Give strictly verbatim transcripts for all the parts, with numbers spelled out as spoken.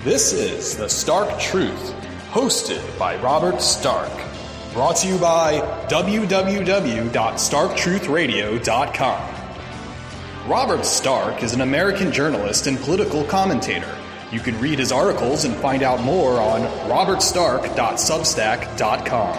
This is The Stark Truth, hosted by Robert Stark. Brought to you by w w w dot stark truth radio dot com. Robert Stark is an American journalist and political commentator. You can read his articles and find out more on robert stark dot substack dot com.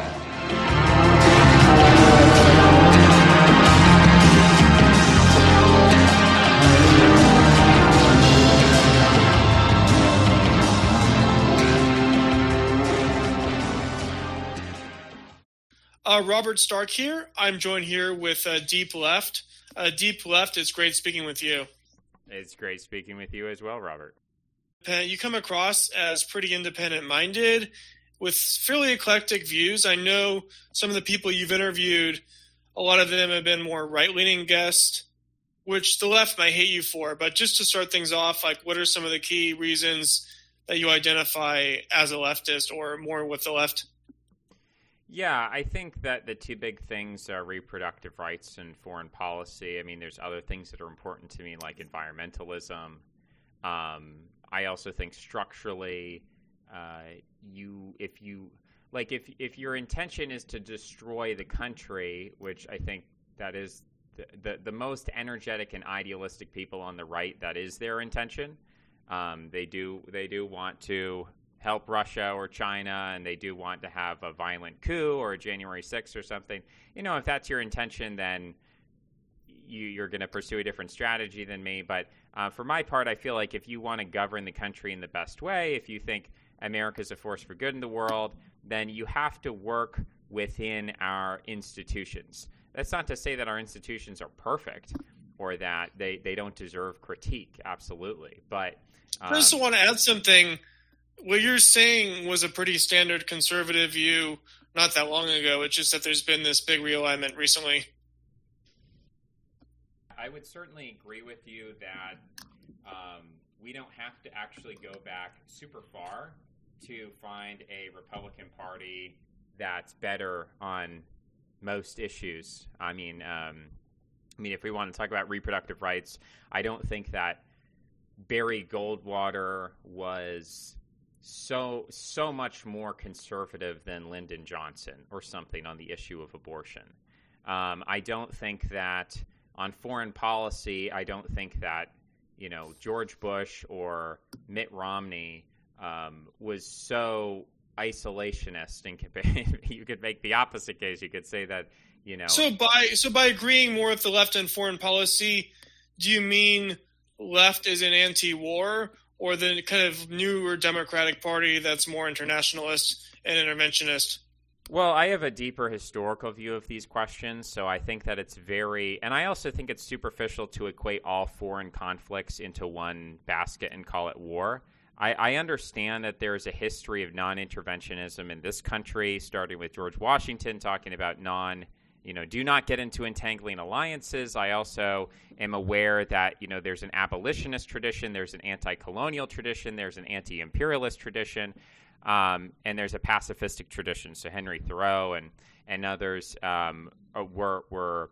Uh, Robert Stark here. I'm joined here with uh, Deep Left. Uh, Deep Left, it's great speaking with you. It's great speaking with you as well, Robert. Uh, you come across as pretty independent-minded with fairly eclectic views. I know some of the people you've interviewed, a lot of them have been more right-leaning guests, which the left might hate you for. But just to start things off, like, what are some of the key reasons that you identify as a leftist or more with the left? Yeah, I think that the two big things are reproductive rights and foreign policy. I mean, there's other things that are important to me, like environmentalism. Um, I also think structurally, uh, you if you like if if your intention is to destroy the country, which I think that is the the, the most energetic and idealistic people on the right, that is their intention. Um, they do they do want to help Russia or China, and they do want to have a violent coup or a January sixth or something. You know, if that's your intention, then you, you're going to pursue a different strategy than me. But uh, for my part, I feel like if you want to govern the country in the best way, if you think America is a force for good in the world, then you have to work within our institutions. That's not to say that our institutions are perfect or that they, they don't deserve critique. Absolutely. But um, I just want to add something. What you're saying was a pretty standard conservative view not that long ago. It's just that there's been this big realignment recently. I would certainly agree with you that um, we don't have to actually go back super far to find a Republican Party that's better on most issues. I mean, um, I mean, if we want to talk about reproductive rights, I don't think that Barry Goldwater was so so much more conservative than Lyndon Johnson or something on the issue of abortion. Um, I don't think that on foreign policy, I don't think that, you know, George Bush or Mitt Romney um, was so isolationist. And you could make the opposite case. You could say that, you know. So by so by agreeing more with the left in foreign policy, do you mean left is an anti-war, or the kind of newer Democratic Party that's more internationalist and interventionist? Well, I have a deeper historical view of these questions, so I think that it's very – and I also think it's superficial to equate all foreign conflicts into one basket and call it war. I, I understand that there is a history of non-interventionism in this country, starting with George Washington talking about non – You know, do not get into entangling alliances. I also am aware that, you know, there's an abolitionist tradition, there's an anti-colonial tradition, there's an anti-imperialist tradition, um, and there's a pacifistic tradition. So Henry Thoreau and and others um, were were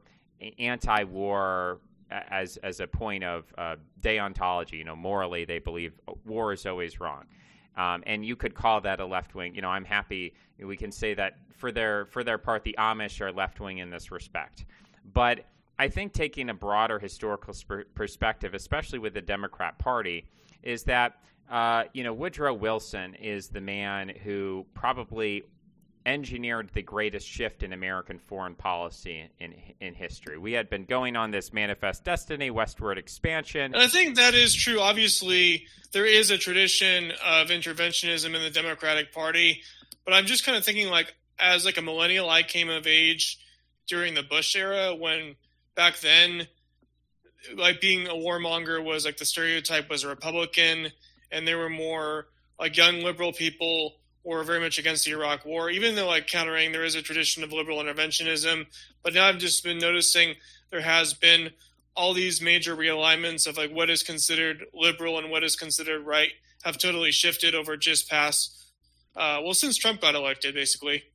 anti-war as as a point of uh, deontology. You know, morally they believe war is always wrong. Um, and you could call that a left wing. You know, I'm happy we can say that for their for their part, the Amish are left wing in this respect. But I think taking a broader historical sp- perspective, especially with the Democrat Party, is that uh, you know Woodrow Wilson is the man who probably engineered the greatest shift in American foreign policy in in history. We had been going on this manifest destiny, westward expansion. And I think that is true. Obviously, there is a tradition of interventionism in the Democratic Party, but I'm just kind of thinking, like, as like a millennial, I came of age during the Bush era, when back then, like, being a warmonger was like the stereotype was a Republican, and there were more like young liberal people were very much against the Iraq War, even though, like, countering, there is a tradition of liberal interventionism. But now I've just been noticing there has been all these major realignments of, like, what is considered liberal and what is considered right have totally shifted over just past, uh, well, since Trump got elected, basically.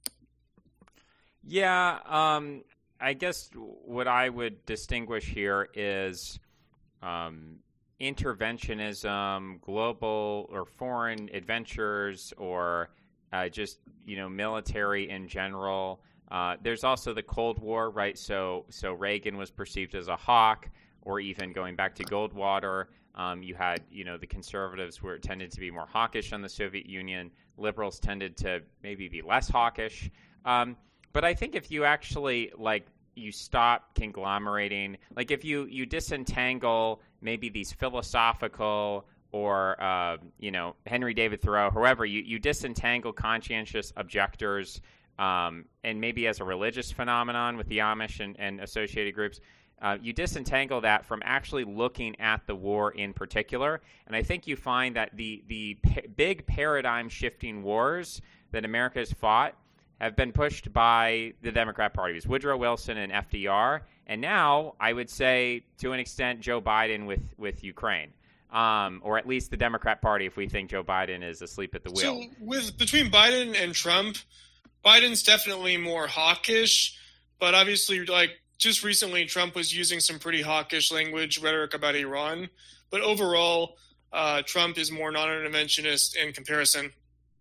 Yeah, um, I guess what I would distinguish here is um, interventionism, global or foreign adventures, or uh, just, you know, military in general. Uh, there's also the Cold War, right? So, so Reagan was perceived as a hawk, or even going back to Goldwater, um, you had, you know, the conservatives were tended to be more hawkish on the Soviet Union. Liberals tended to maybe be less hawkish. Um, but I think if you actually, like, you stop conglomerating, like if you, you disentangle maybe these philosophical or, uh, you know, Henry David Thoreau, whoever, you, you disentangle conscientious objectors, um, and maybe as a religious phenomenon with the Amish and, and associated groups, uh, you disentangle that from actually looking at the war in particular. And I think you find that the, the p- big paradigm-shifting wars that America has fought have been pushed by the Democrat parties, Woodrow Wilson and F D R, and now I would say to an extent Joe Biden with, with Ukraine, um, or at least the Democrat Party if we think Joe Biden is asleep at the wheel. So with between Biden and Trump, Biden's definitely more hawkish, but obviously, like just recently, Trump was using some pretty hawkish language, rhetoric about Iran. But overall, uh, Trump is more non-interventionist in comparison.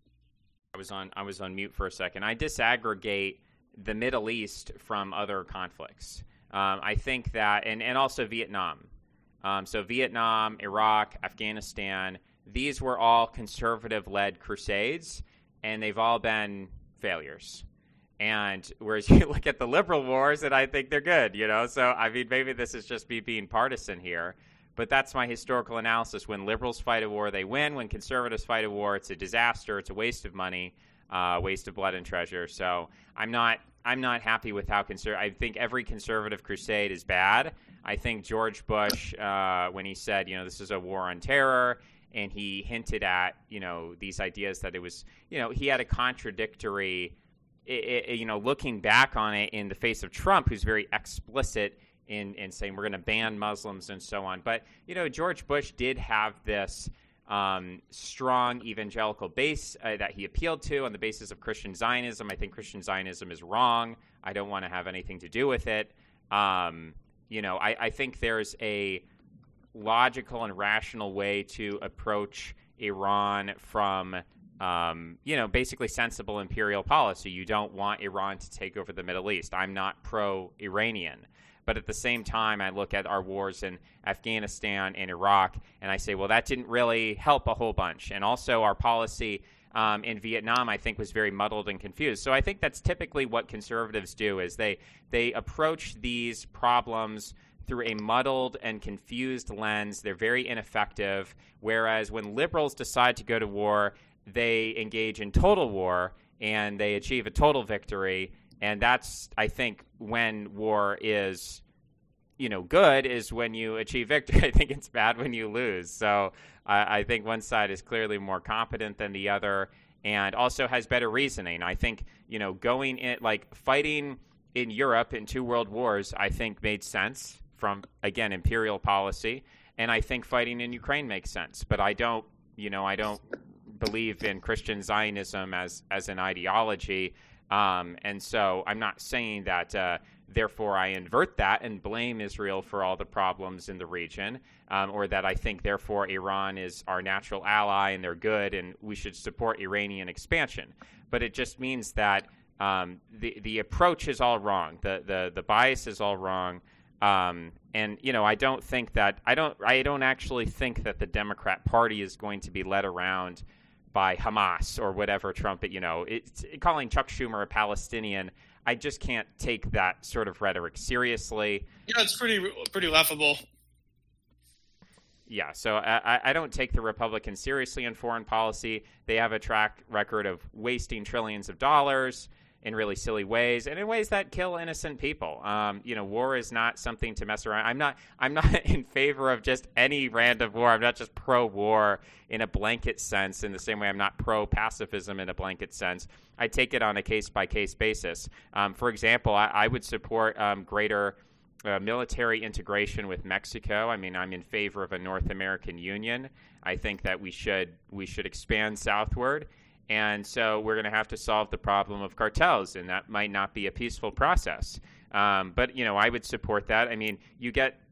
I was on I was on mute for a second. I disaggregate the Middle East from other conflicts. Um, I think that, and, and also Vietnam. Um, so Vietnam, Iraq, Afghanistan, these were all conservative-led crusades, and they've all been failures. And whereas you look at the liberal wars, and I think they're good, you know. So, I mean, maybe this is just me being partisan here. But that's my historical analysis. When liberals fight a war, they win. When conservatives fight a war, it's a disaster. It's a waste of money, uh, waste of blood and treasure. So I'm not I'm not happy with how conservative. I think every conservative crusade is bad. I think George Bush, uh, when he said, you know, this is a war on terror, and he hinted at, you know, these ideas that it was, you know, he had a contradictory, it, it, you know, looking back on it in the face of Trump, who's very explicit in, in saying we're going to ban Muslims and so on. But, you know, George Bush did have this um, strong evangelical base uh, that he appealed to on the basis of Christian Zionism. I think Christian Zionism is wrong. I don't want to have anything to do with it. Um, you know, I, I think there's a logical and rational way to approach Iran from, um, you know, basically sensible imperial policy. You don't want Iran to take over the Middle East. I'm not pro-Iranian. But at the same time, I look at our wars in Afghanistan and Iraq, and I say, well, that didn't really help a whole bunch. And also our policy um, in Vietnam, I think, was very muddled and confused. So I think that's typically what conservatives do, is they they approach these problems through a muddled and confused lens. They're very ineffective, whereas when liberals decide to go to war, they engage in total war, and they achieve a total victory. And that's, I think, when war is, you know, good, is when you achieve victory. I think it's bad when you lose. So uh, I think one side is clearly more competent than the other, and also has better reasoning. I think, you know, going in, like fighting in Europe in two world wars, I think made sense from, again, imperial policy. And I think fighting in Ukraine makes sense. But I don't, you know, I don't believe in Christian Zionism as, as an ideology. Um, and so I'm not saying that, uh, therefore, I invert that and blame Israel for all the problems in the region, um, or that I think, therefore, Iran is our natural ally and they're good and we should support Iranian expansion. But it just means that um, the the approach is all wrong. The the the bias is all wrong. Um, and, you know, I don't think that I don't I don't actually think that the Democrat Party is going to be led around by Hamas or whatever Trump, you know, it's, calling Chuck Schumer a Palestinian. I just can't take that sort of rhetoric seriously. Yeah, it's pretty pretty laughable. Yeah, so I, I don't take the Republicans seriously in foreign policy. They have a track record of wasting trillions of dollars in really silly ways, and in ways that kill innocent people. Um, you know, war is not something to mess around. I'm not. I'm not in favor of just any random war. I'm not just pro-war in a blanket sense. In the same way, I'm not pro-pacifism in a blanket sense. I take it on a case-by-case basis. Um, for example, I, I would support um, greater uh, military integration with Mexico. I mean, I'm in favor of a North American Union. I think that we should we should expand southward. And so we're going to have to solve the problem of cartels, and that might not be a peaceful process. Um, but, you know, I would support that. I mean, you get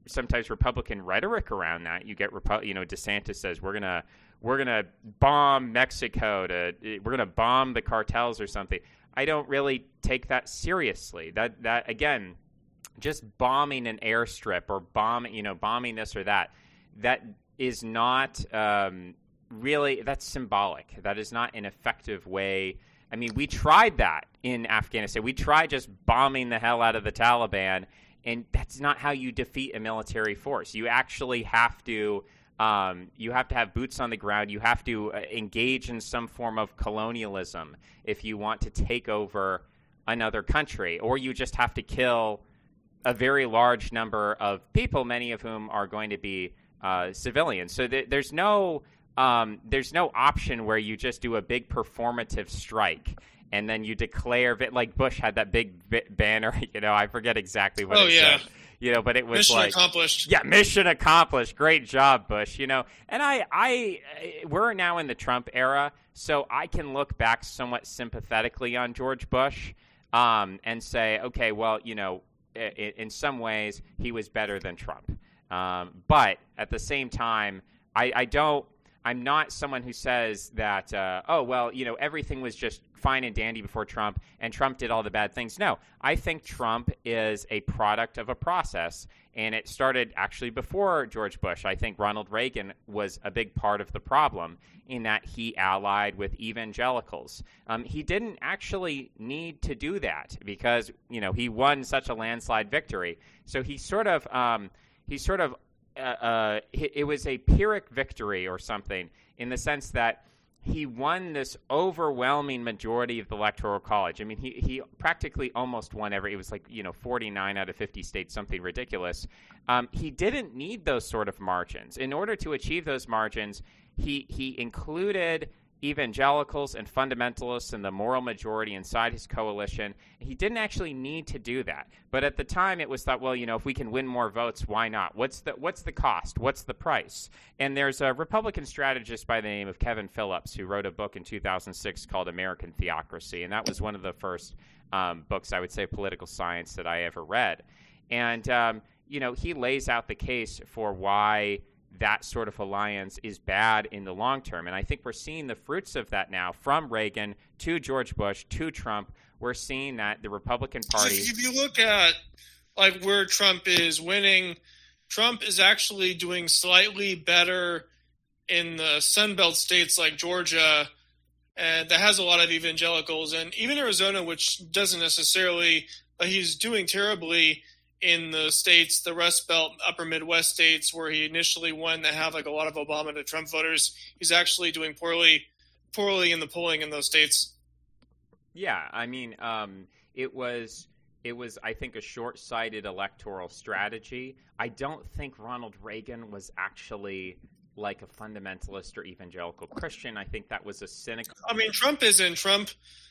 sometimes Republican rhetoric around that. You get, Repu- you know, DeSantis says we're gonna we're gonna bomb Mexico to we're gonna bomb the cartels or something. I don't really take that seriously. That that again, just bombing an airstrip or bombing, you know, bombing this or that, that is not um, really, that's symbolic. That is not an effective way. I mean, we tried that in Afghanistan. We tried just bombing the hell out of the Taliban, and that's not how you defeat a military force. You actually have to um, you have to have boots on the ground. You have to uh, engage in some form of colonialism if you want to take over another country, or you just have to kill a very large number of people, many of whom are going to be uh, civilians. So th- there's no um, there's no option where you just do a big performative strike and then you declare – like Bush had that big b- banner. You know, I forget exactly what oh, it yeah. said. You know, but it was mission like accomplished. Yeah, mission accomplished. Great job, Bush. You know, and I, I, we're now in the Trump era, so I can look back somewhat sympathetically on George Bush um, and say, okay, well, you know, in, in some ways he was better than Trump, um, but at the same time, I, I don't. I'm not someone who says that, uh, oh, well, you know, everything was just fine and dandy before Trump and Trump did all the bad things. No, I think Trump is a product of a process, and it started actually before George Bush. I think Ronald Reagan was a big part of the problem in that he allied with evangelicals. Um, he didn't actually need to do that because, you know, he won such a landslide victory. So he sort of um, he sort of Uh, uh, it was a Pyrrhic victory or something in the sense that he won this overwhelming majority of the Electoral College. I mean, he, he practically almost won every, it was like, you know, forty-nine out of fifty states, something ridiculous. Um, he didn't need those sort of margins. In order to achieve those margins, he he included evangelicals and fundamentalists and the moral majority inside his coalition. He didn't actually need to do that. But at the time, it was thought, well, you know, if we can win more votes, why not? What's the what's the cost? What's the price? And there's a Republican strategist by the name of Kevin Phillips who wrote a book in two thousand six called American Theocracy. And that was one of the first um, books, I would say, political science that I ever read. And, um, you know, he lays out the case for why that sort of alliance is bad in the long term. And I think we're seeing the fruits of that now from Reagan to George Bush to Trump. We're seeing that the Republican Party... If you look at like where Trump is winning, Trump is actually doing slightly better in the Sunbelt states like Georgia, and that has a lot of evangelicals, and even Arizona, which doesn't necessarily, but he's doing terribly in the states, the Rust Belt, upper Midwest states, where he initially won that have like a lot of Obama to Trump voters. He's actually doing poorly, poorly in the polling in those states. Yeah, I mean, um, it was, it was, I think, a short-sighted electoral strategy. I don't think Ronald Reagan was actually like a fundamentalist or evangelical Christian. I think that was a cynical. I mean, Trump isn't. Trump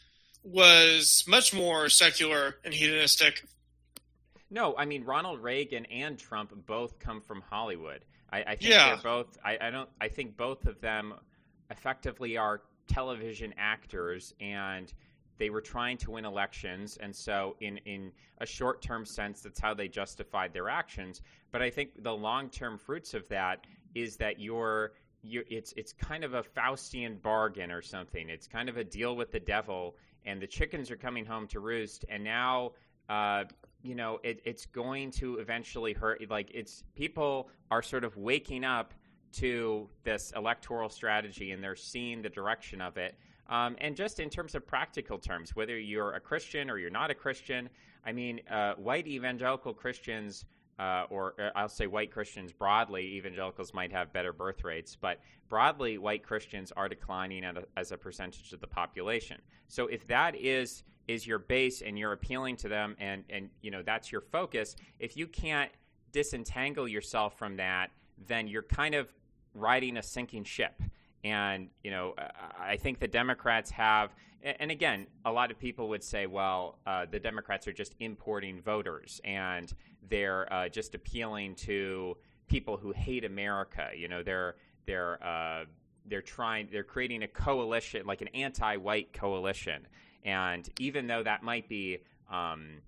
was much more secular and hedonistic. No, I mean, Ronald Reagan and Trump both come from Hollywood. I, I think yeah. they're both. I, I don't. I think both of them effectively are television actors, and they were trying to win elections. And so, in in a short-term sense, that's how they justified their actions. But I think the long-term fruits of that is that you're. You're, it's it's kind of a Faustian bargain or something. It's kind of a deal with the devil, and the chickens are coming home to roost. And now. Uh, you know, it, it's going to eventually hurt. Like, it's people are sort of waking up to this electoral strategy, and they're seeing the direction of it. Um, and just in terms of practical terms, whether you're a Christian or you're not a Christian, I mean, uh, white evangelical Christians, uh, or uh, I'll say white Christians broadly, evangelicals might have better birth rates, but broadly, white Christians are declining at a, as a percentage of the population. So if that is is your base and you're appealing to them and, and, you know, that's your focus, if you can't disentangle yourself from that, then you're kind of riding a sinking ship. And, you know, I think the Democrats have, and again, a lot of people would say, well, uh, the Democrats are just importing voters and they're uh, just appealing to people who hate America. You know, they're, they're, uh, they're trying, they're creating a coalition, like an anti-white coalition. And even though that might be um,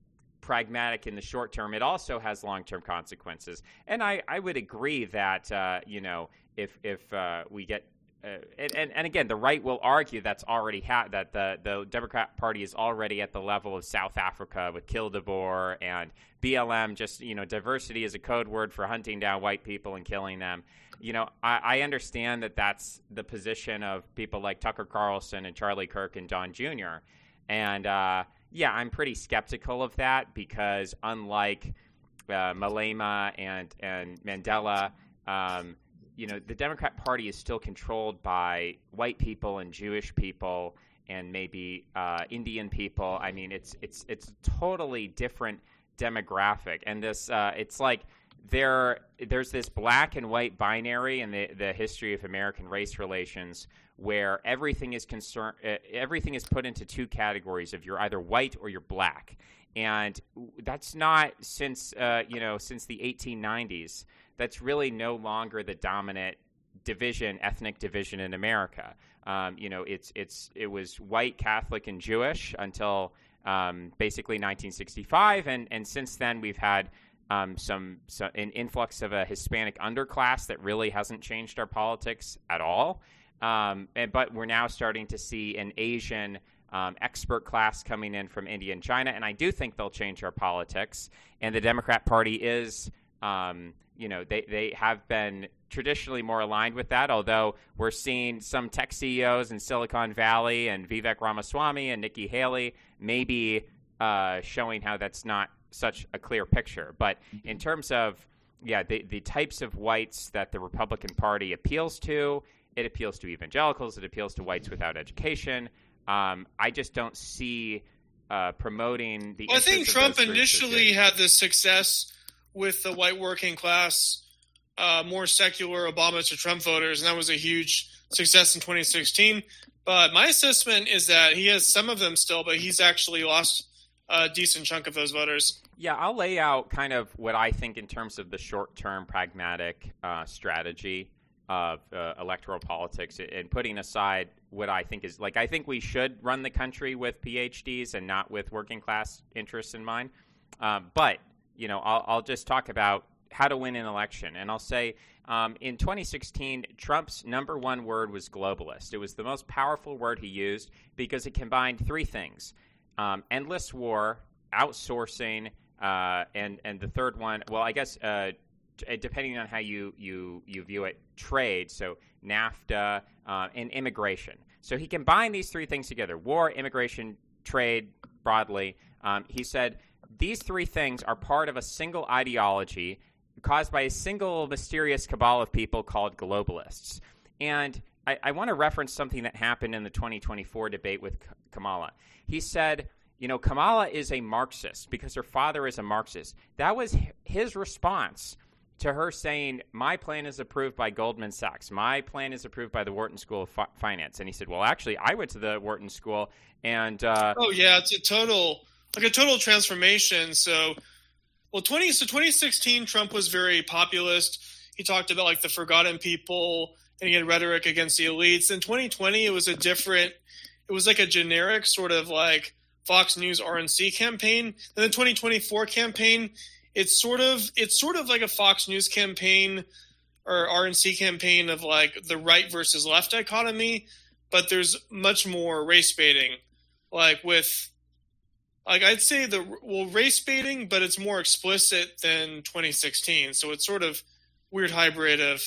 pragmatic in the short term, it also has long-term consequences. And I, I would agree that, uh, you know, if if uh, we get uh, and, and, and again, the right will argue that's already ha- that the, the Democrat Party is already at the level of South Africa with Kildebor and B L M. Just, you know, diversity is a code word for hunting down white people and killing them. You know, I, I understand that that's the position of people like Tucker Carlson and Charlie Kirk and Don Junior And, uh, yeah, I'm pretty skeptical of that because unlike uh, Malema and, and Mandela, um, you know, the Democrat Party is still controlled by white people and Jewish people and maybe uh, Indian people. I mean, it's it's it's a totally different demographic. And this, uh, it's like there there's this black and white binary in the, the history of American race relations where everything is concern uh, everything is put into two categories of you're either white or you're black. And that's not since, uh, you know, since the eighteen nineties. That's really no longer the dominant division, ethnic division in America. Um, you know, it's it's it was white, Catholic, and Jewish until um, basically nineteen sixty-five, and and since then we've had um, some, some an influx of a Hispanic underclass that really hasn't changed our politics at all. Um, and, but we're now starting to see an Asian um, expert class coming in from India and China, and I do think they'll change our politics. And the Democrat Party is. Um, You know, they, they have been traditionally more aligned with that, although we're seeing some tech C E Os in Silicon Valley and Vivek Ramaswamy and Nikki Haley maybe uh, showing how that's not such a clear picture. But in terms of, yeah, the, the types of whites that the Republican Party appeals to, it appeals to evangelicals, it appeals to whites without education. Um, I just don't see uh, promoting the well, I think Trump initially had this success with the white working class, uh, more secular Obama to Trump voters, and that was a huge success in twenty sixteen. But my assessment is that he has some of them still, but he's actually lost a decent chunk of those voters. Yeah, I'll lay out kind of what I think in terms of the short-term pragmatic uh, strategy of uh, electoral politics, and putting aside what I think is, like, I think we should run the country with P H Ds and not with working class interests in mind. Um, but You know, I'll, I'll just talk about how to win an election. And I'll say um, in twenty sixteen, Trump's number one word was globalist. It was the most powerful word he used because it combined three things: um, endless war, outsourcing, uh, and, and the third one, well, I guess uh, depending on how you, you, you view it, trade, so NAFTA, uh, and immigration. So he combined these three things together: war, immigration, trade, broadly. Um, he said, these three things are part of a single ideology caused by a single mysterious cabal of people called globalists. And I, I want to reference something that happened in the twenty twenty-four debate with Kamala. He said, you know, Kamala is a Marxist because her father is a Marxist. That was his response to her saying, my plan is approved by Goldman Sachs. My plan is approved by the Wharton School of F- Finance. And he said, well, actually, I went to the Wharton School and... Uh, oh, yeah, it's a total... Like a total transformation. So, well, twenty so twenty sixteen, Trump was very populist. He talked about like the forgotten people, and he had rhetoric against the elites. In twenty twenty, it was a different. It was like a generic sort of like Fox News R N C campaign. Then the twenty twenty-four campaign, it's sort of it's sort of like a Fox News campaign or R N C campaign of like the right versus left dichotomy, but there's much more race baiting, like with. Like I'd say the well race baiting, but it's more explicit than twenty sixteen. So it's sort of weird hybrid of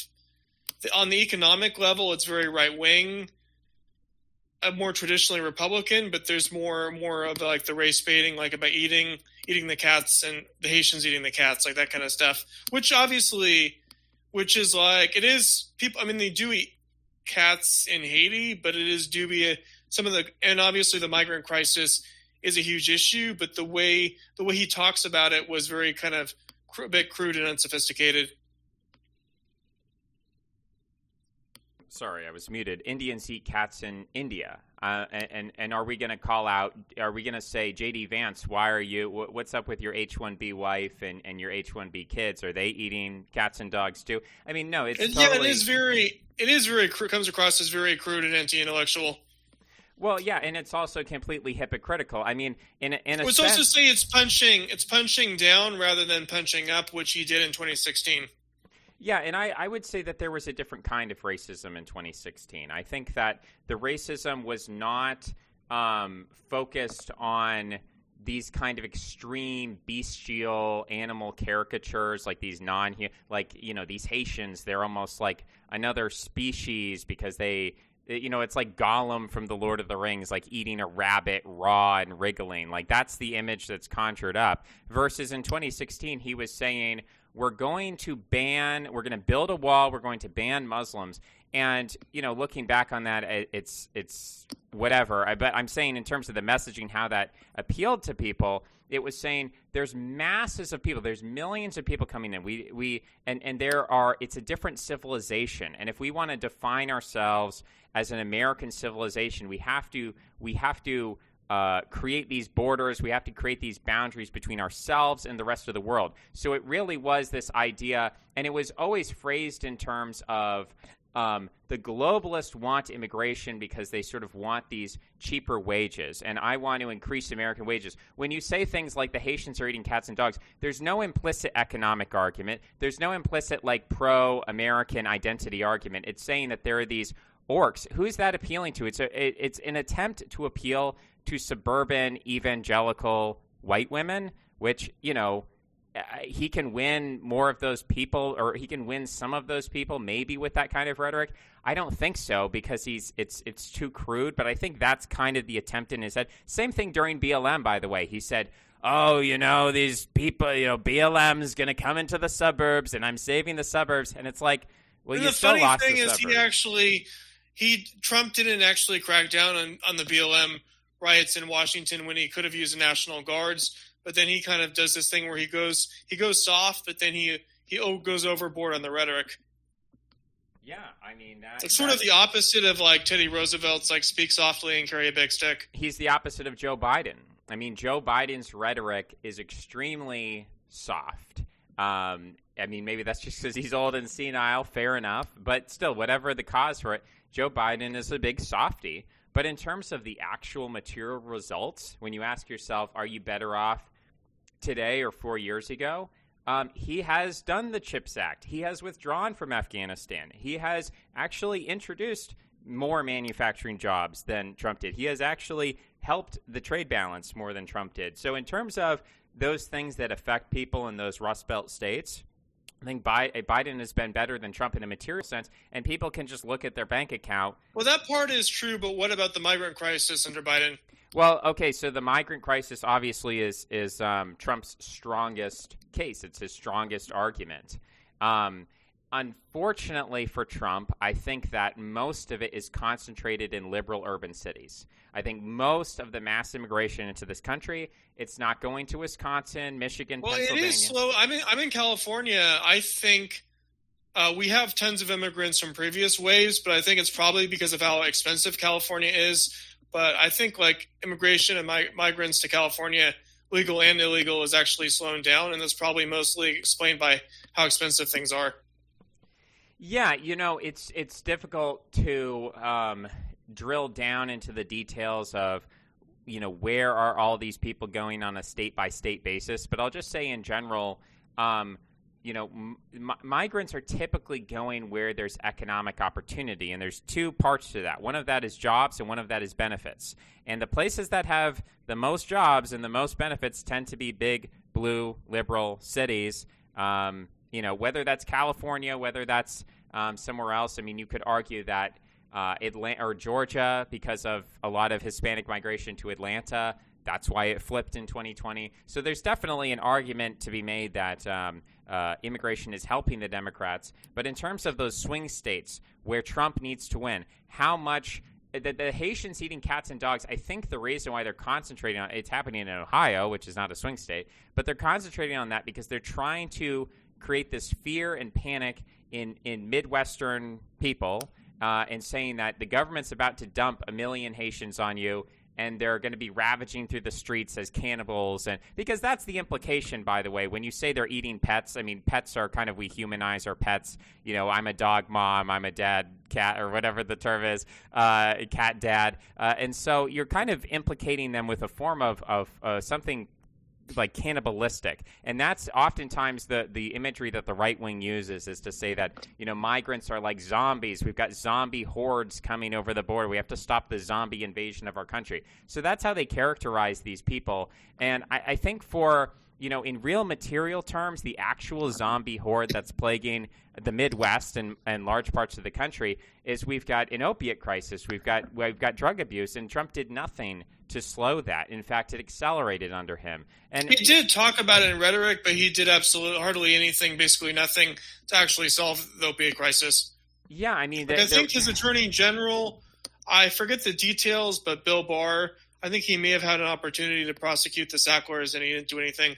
on the economic level, it's very right wing, uh, more traditionally Republican, but there's more more of like the race baiting, like about eating eating the cats and the Haitians eating the cats, like that kind of stuff. Which obviously, which is like it is people. I mean, they do eat cats in Haiti, but it is dubious. Some of the and obviously the migrant crisis is a huge issue, but the way the way he talks about it was very kind of cr- a bit crude and unsophisticated. Sorry, I was muted. Indians eat cats in India, uh, and and are we going to call out? Are we going to say, J D Vance, why are you? What's up with your H one B wife and, and your H one B kids? Are they eating cats and dogs too? I mean, no, it's it, totally... yeah, it is very, it is very comes across as very crude and anti-intellectual. Well, yeah, and it's also completely hypocritical. I mean, in a, in a well, it's sense, also say it's punching it's punching down rather than punching up, which he did in twenty sixteen. Yeah, and I, I would say that there was a different kind of racism in twenty sixteen. I think that the racism was not um, focused on these kind of extreme bestial animal caricatures, like these non, like, you know, these Haitians, they're almost like another species because they, you know, it's like Gollum from The Lord of the Rings, like eating a rabbit raw and wriggling. Like, that's the image that's conjured up. Versus in twenty sixteen, he was saying, we're going to ban, we're going to build a wall, we're going to ban Muslims. And, you know, looking back on that, it's it's whatever. I bet I'm saying in terms of the messaging, how that appealed to people, it was saying there's masses of people, there's millions of people coming in. We we and, and there are, it's a different civilization. And if we want to define ourselves as an American civilization, we have to we have to Uh, create these borders. We have to create these boundaries between ourselves and the rest of the world. So it really was this idea, and it was always phrased in terms of um, the globalists want immigration because they sort of want these cheaper wages, and I want to increase American wages. When you say things like the Haitians are eating cats and dogs, there's no implicit economic argument. There's no implicit, like, pro-American identity argument. It's saying that there are these orcs. Who's that appealing to? It's a, it, it's an attempt to appeal to suburban evangelical white women, which, you know, he can win more of those people, or he can win some of those people maybe with that kind of rhetoric. I don't think so, because he's it's it's too crude, but I think that's kind of the attempt in his head. Same thing during B L M, by the way. He said, oh, you know, these people, you know, B L M is going to come into the suburbs and I'm saving the suburbs. And it's like, well, and you the still funny lost thing the is suburbs. he actually, he, Trump didn't actually crack down on, on the B L M riots in Washington when he could have used the National Guards. But then he kind of does this thing where he goes he goes soft, but then he he goes overboard on the rhetoric. Yeah, I mean, that, it's sort of the opposite of like Teddy Roosevelt's like speak softly and carry a big stick. He's the opposite of Joe Biden. I mean, Joe Biden's rhetoric is extremely soft. Um, I mean, maybe that's just because he's old and senile. Fair enough, but still, whatever the cause for it, Joe Biden is a big softy. But in terms of the actual material results, when you ask yourself, are you better off today or four years ago? Um, he has done the CHIPS Act. He has withdrawn from Afghanistan. He has actually introduced more manufacturing jobs than Trump did. He has actually helped the trade balance more than Trump did. So in terms of those things that affect people in those Rust Belt states, I think Biden has been better than Trump in a material sense, and people can just look at their bank account. Well, that part is true, but what about the migrant crisis under Biden? Well, okay, so the migrant crisis obviously is is um, Trump's strongest case. It's his strongest argument. Um, unfortunately for Trump, I think that most of it is concentrated in liberal urban cities. I think most of the mass immigration into this country, it's not going to Wisconsin, Michigan, well, Pennsylvania. Well, it is slow. I'm in, I'm in California. I think uh, we have tons of immigrants from previous waves, but I think it's probably because of how expensive California is. But I think like immigration and mi- migrants to California, legal and illegal, is actually slowing down, and that's probably mostly explained by how expensive things are. Yeah, you know, it's it's difficult to um, drill down into the details of, you know, where are all these people going on a state-by-state basis. But I'll just say in general, um, you know, m- migrants are typically going where there's economic opportunity, and there's two parts to that. One of that is jobs, and one of that is benefits. And the places that have the most jobs and the most benefits tend to be big, blue, liberal cities. Um, you know, whether that's California, whether that's um, somewhere else. I mean, you could argue that uh, Atlanta or Georgia, because of a lot of Hispanic migration to Atlanta, that's why it flipped in twenty twenty. So there's definitely an argument to be made that um, uh, immigration is helping the Democrats. But in terms of those swing states where Trump needs to win, how much the, the Haitians eating cats and dogs, I think the reason why they're concentrating on it's happening in Ohio, which is not a swing state, but they're concentrating on that because they're trying to create this fear and panic in, in Midwestern people uh, and saying that the government's about to dump a million Haitians on you. and they're going to be ravaging through the streets as cannibals. And because that's the implication, by the way, when you say they're eating pets. I mean, pets are kind of, we humanize our pets. You know, I'm a dog mom, I'm a dad cat, or whatever the term is, uh, cat dad. Uh, and so you're kind of implicating them with a form of, of uh, something like cannibalistic. And that's oftentimes the the imagery that the right wing uses, is to say that, you know, migrants are like zombies. We've got zombie hordes coming over the border. We have to stop the zombie invasion of our country. So that's how they characterize these people. And I, I think for, you know, in real material terms, the actual zombie horde that's plaguing the Midwest and, and large parts of the country is we've got an opiate crisis. We've got we've got drug abuse, and Trump did nothing to slow that. In fact, it accelerated under him. And he did talk about it in rhetoric, but he did absolutely hardly anything, basically nothing, to actually solve the opiate crisis. Yeah, I mean, like, I think his attorney general, I forget the details, but Bill Barr, I think he may have had an opportunity to prosecute the Sacklers, and he didn't do anything.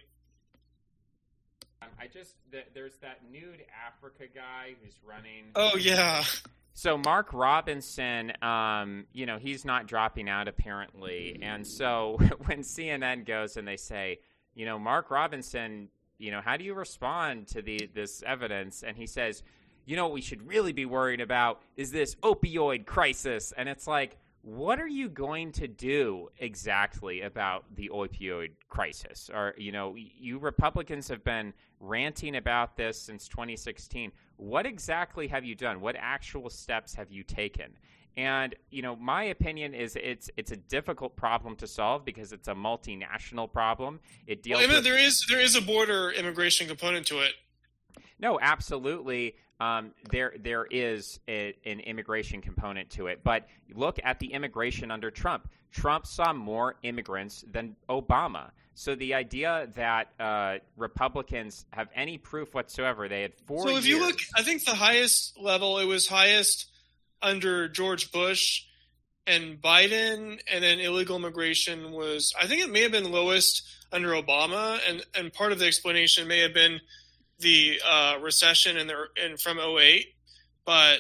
I just there's that nude Africa guy who's running. Oh yeah. So Mark Robinson, um, you know, he's not dropping out apparently, and so when C N N goes and they say, you know, Mark Robinson, you know, how do you respond to the this evidence? And he says, you know, what we should really be worried about is this opioid crisis, and it's like, what are you going to do exactly about the opioid crisis? Or, you know, you Republicans have been ranting about this since twenty sixteen. What exactly have you done? What actual steps have you taken? And, you know, my opinion is it's it's a difficult problem to solve because it's a multinational problem. It deals well, with... there is there is a border immigration component to it. No, absolutely. Um, there, there is a, an immigration component to it. But look at the immigration under Trump. Trump saw more immigrants than Obama. So the idea that uh, Republicans have any proof whatsoever, they had four So if years... you look, I think the highest level, it was highest under George Bush and Biden, and then illegal immigration was, I think it may have been lowest under Obama, and, and part of the explanation may have been the uh, recession in the in from oh eight, but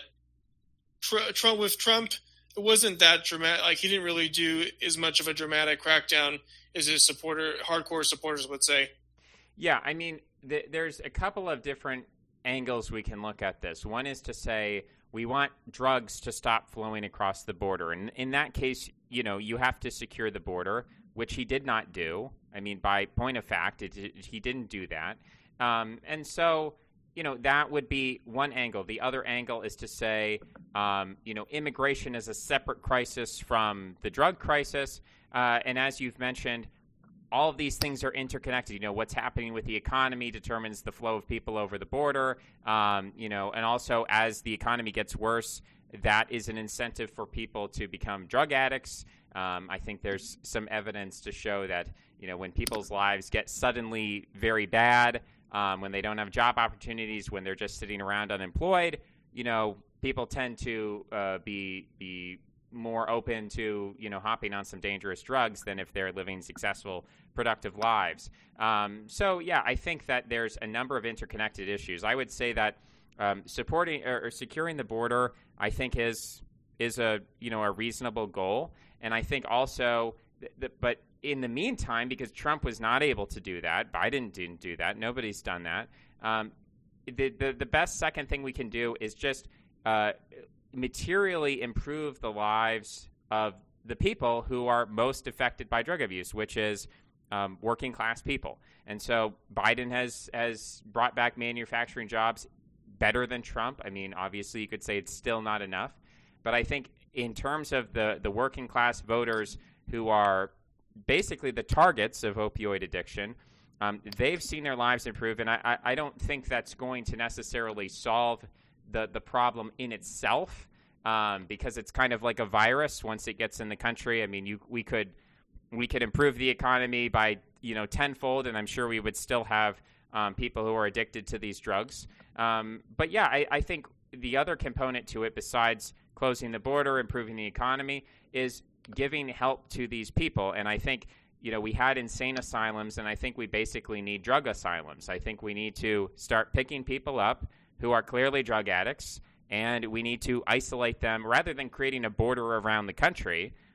tr- Trump with Trump, it wasn't that dramatic. Like, he didn't really do as much of a dramatic crackdown as his supporter, hardcore supporters would say. Yeah, I mean, th- there's a couple of different angles we can look at this. One is to say we want drugs to stop flowing across the border, and in that case, you know, you have to secure the border, which he did not do. I mean, by point of fact, it, it, he didn't do that. Um, and so, you know, that would be one angle. The other angle is to say, um, you know, immigration is a separate crisis from the drug crisis. Uh, and as you've mentioned, all of these things are interconnected. You know, what's happening with the economy determines the flow of people over the border. Um, you know, and also as the economy gets worse, that is an incentive for people to become drug addicts. Um, I think there's some evidence to show that, you know, when people's lives get suddenly very bad, Um, when they don't have job opportunities, when they're just sitting around unemployed, you know, people tend to uh, be be more open to, you know, hopping on some dangerous drugs than if they're living successful, productive lives. Um, so, yeah, I think that there's a number of interconnected issues. I would say that um, supporting or, or securing the border, I think, is is a, you know, a reasonable goal. And I think also, th- th- but in the meantime, because Trump was not able to do that, Biden didn't do that, nobody's done that, um, the, the the best second thing we can do is just uh, materially improve the lives of the people who are most affected by drug abuse, which is um, working class people. And so Biden has has brought back manufacturing jobs better than Trump. I mean, obviously you could say it's still not enough, but I think in terms of the the working class voters who are basically the targets of opioid addiction, um, they've seen their lives improve, and I, I, I don't think that's going to necessarily solve the, the problem in itself, um, because it's kind of like a virus once it gets in the country. I mean, you we could we could improve the economy by, you know, tenfold, and I'm sure we would still have um, people who are addicted to these drugs. Um, but yeah, I, I think the other component to it, besides closing the border, improving the economy, is giving help to these people. And I think, you know, we had insane asylums, and I think we basically need drug asylums. I think we need to start picking people up who are clearly drug addicts, and we need to isolate them rather than creating a border around the country.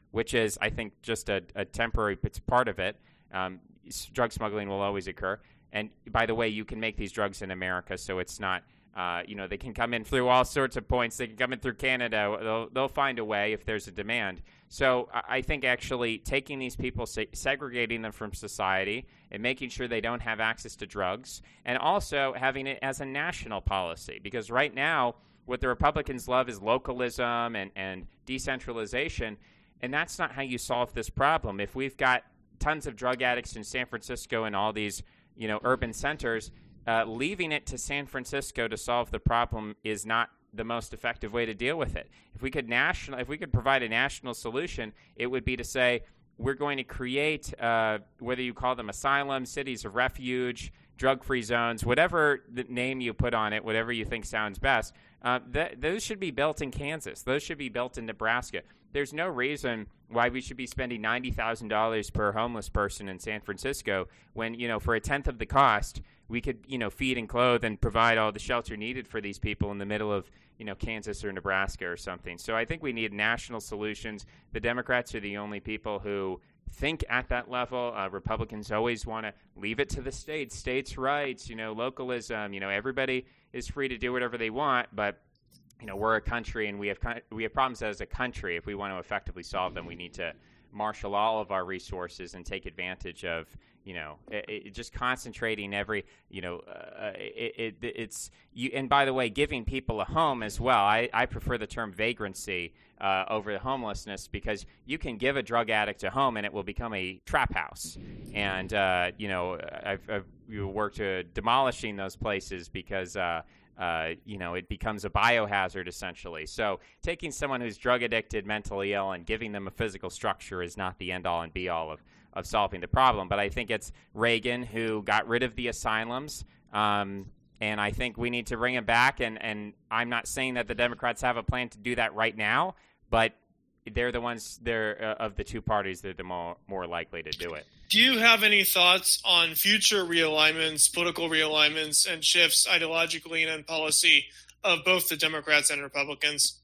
which is, I think, just a, a temporary it's part of it. Um, drug smuggling will always occur. And by the way, you can make these drugs in America, so it's not, uh, you know, they can come in through all sorts of points. They can come in through Canada. They'll, they'll find a way if there's a demand. So I think actually taking these people, se- segregating them from society and making sure they don't have access to drugs, and also having it as a national policy. Because right now, what the Republicans love is localism and, and decentralization, and that's not how you solve this problem. If we've got tons of drug addicts in San Francisco and all these, you know, urban centers, uh, leaving it to San Francisco to solve the problem is not the most effective way to deal with it. If we could national, if we could provide a national solution, it would be to say we're going to create, uh, whether you call them asylums, cities of refuge, drug-free zones, whatever the name you put on it, whatever you think sounds best. Uh, th- those should be built in Kansas. Those should be built in Nebraska. There's no reason why we should be spending ninety thousand dollars per homeless person in San Francisco when, you know, for a tenth of the cost, we could, you know, feed and clothe and provide all the shelter needed for these people in the middle of, you know, Kansas or Nebraska or something. So I think we need national solutions. The Democrats are the only people who think at that level. Uh, Republicans always want to leave it to the states, states' rights, you know, localism. You know, everybody is free to do whatever they want, but you know, we're a country and we have we have problems as a country. If we want to effectively solve them, we need to marshal all of our resources and take advantage of, you know, it, it just concentrating every, you know, uh, it, it, it's you. And by the way, giving people a home as well. I, I prefer the term vagrancy uh, over the homelessness, because you can give a drug addict a home and it will become a trap house. And uh, you know, I've, I've worked uh, demolishing those places because. Uh, Uh, you know, it becomes a biohazard essentially. So taking someone who's drug addicted, mentally ill, and giving them a physical structure is not the end all and be all of, of solving the problem. But I think it's Reagan who got rid of the asylums. Um, and I think we need to bring them back. And, and I'm not saying that the Democrats have a plan to do that right now, but they're the ones they're uh, of the two parties that are the more, more likely to do it. Do you have any thoughts on future realignments, political realignments, and shifts ideologically and in policy of both the Democrats and Republicans?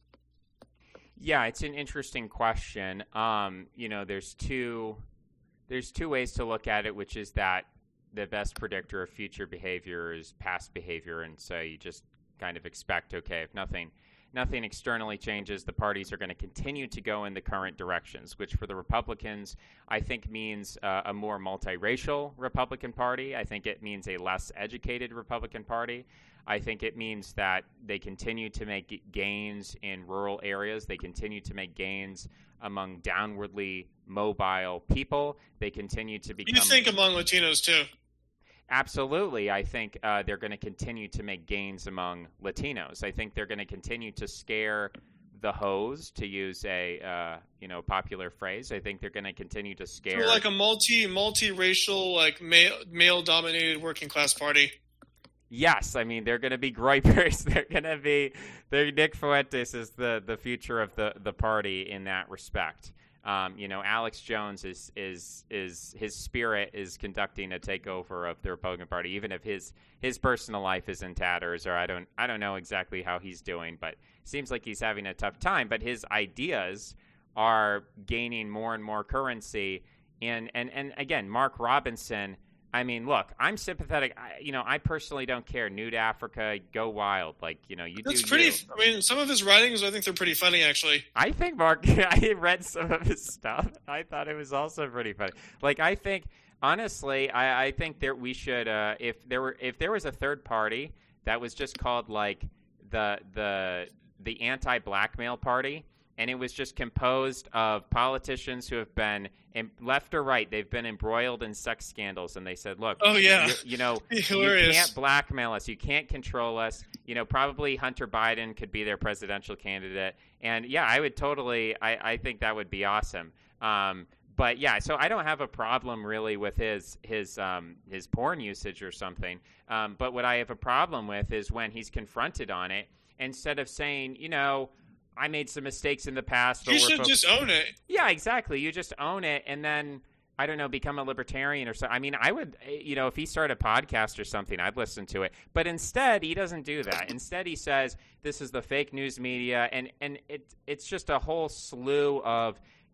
Yeah, it's an interesting question. Um, you know, there's two there's two ways to look at it, which is that the best predictor of future behavior is past behavior, and so you just kind of expect, okay, if nothing nothing externally changes, the parties are going to continue to go in the current directions, which for the Republicans, I think means uh, a more multiracial Republican Party. I think it means a less educated Republican Party. I think it means that they continue to make gains in rural areas. They continue to make gains among downwardly mobile people. They continue to become... You think among Latinos, too? Absolutely. I think uh, they're going to continue to make gains among Latinos. I think they're going to continue to scare the hose, to use a uh, you know popular phrase. I think they're going to continue to scare... So like a multi, multi-racial, like male, male-dominated working class party. Yes. I mean, they're going to be groypers. They're going to be... They're, Nick Fuentes is the, the future of the, the party in that respect. Um, you know, Alex Jones is is is his spirit is conducting a takeover of the Republican Party, even if his his personal life is in tatters, or I don't I don't know exactly how he's doing, but it seems like he's having a tough time. But his ideas are gaining more and more currency. And and and again, Mark Robinson. I mean, look, I'm sympathetic. I, you know, I personally don't care. Nude Africa, go wild. Like, you know, you That's do pretty. you. I mean, some of his writings, I think they're pretty funny, actually. I think Mark. I read some of his stuff. I thought it was also pretty funny. Like, I think, honestly, I, I think that we should. Uh, if there were, if there was a third party that was just called like the the the anti-blackmail party, and it was just composed of politicians who have been, in, left or right, they've been embroiled in sex scandals, and they said, look, oh, yeah. you, you know, you can't blackmail us, you can't control us, you know, probably Hunter Biden could be their presidential candidate, and yeah, I would totally, I, I think that would be awesome. Um, but yeah, so I don't have a problem really with his his um, his porn usage or something, um, but what I have a problem with is when he's confronted on it, instead of saying, you know, I made some mistakes in the past. But you we're should focused- just own it. Yeah, exactly. You just own it, and then, I don't know, become a libertarian or so. I mean, I would, you know, if he started a podcast or something, I'd listen to it. But instead, he doesn't do that. Instead, he says, this is the fake news media, and, and it, it's just a whole slew of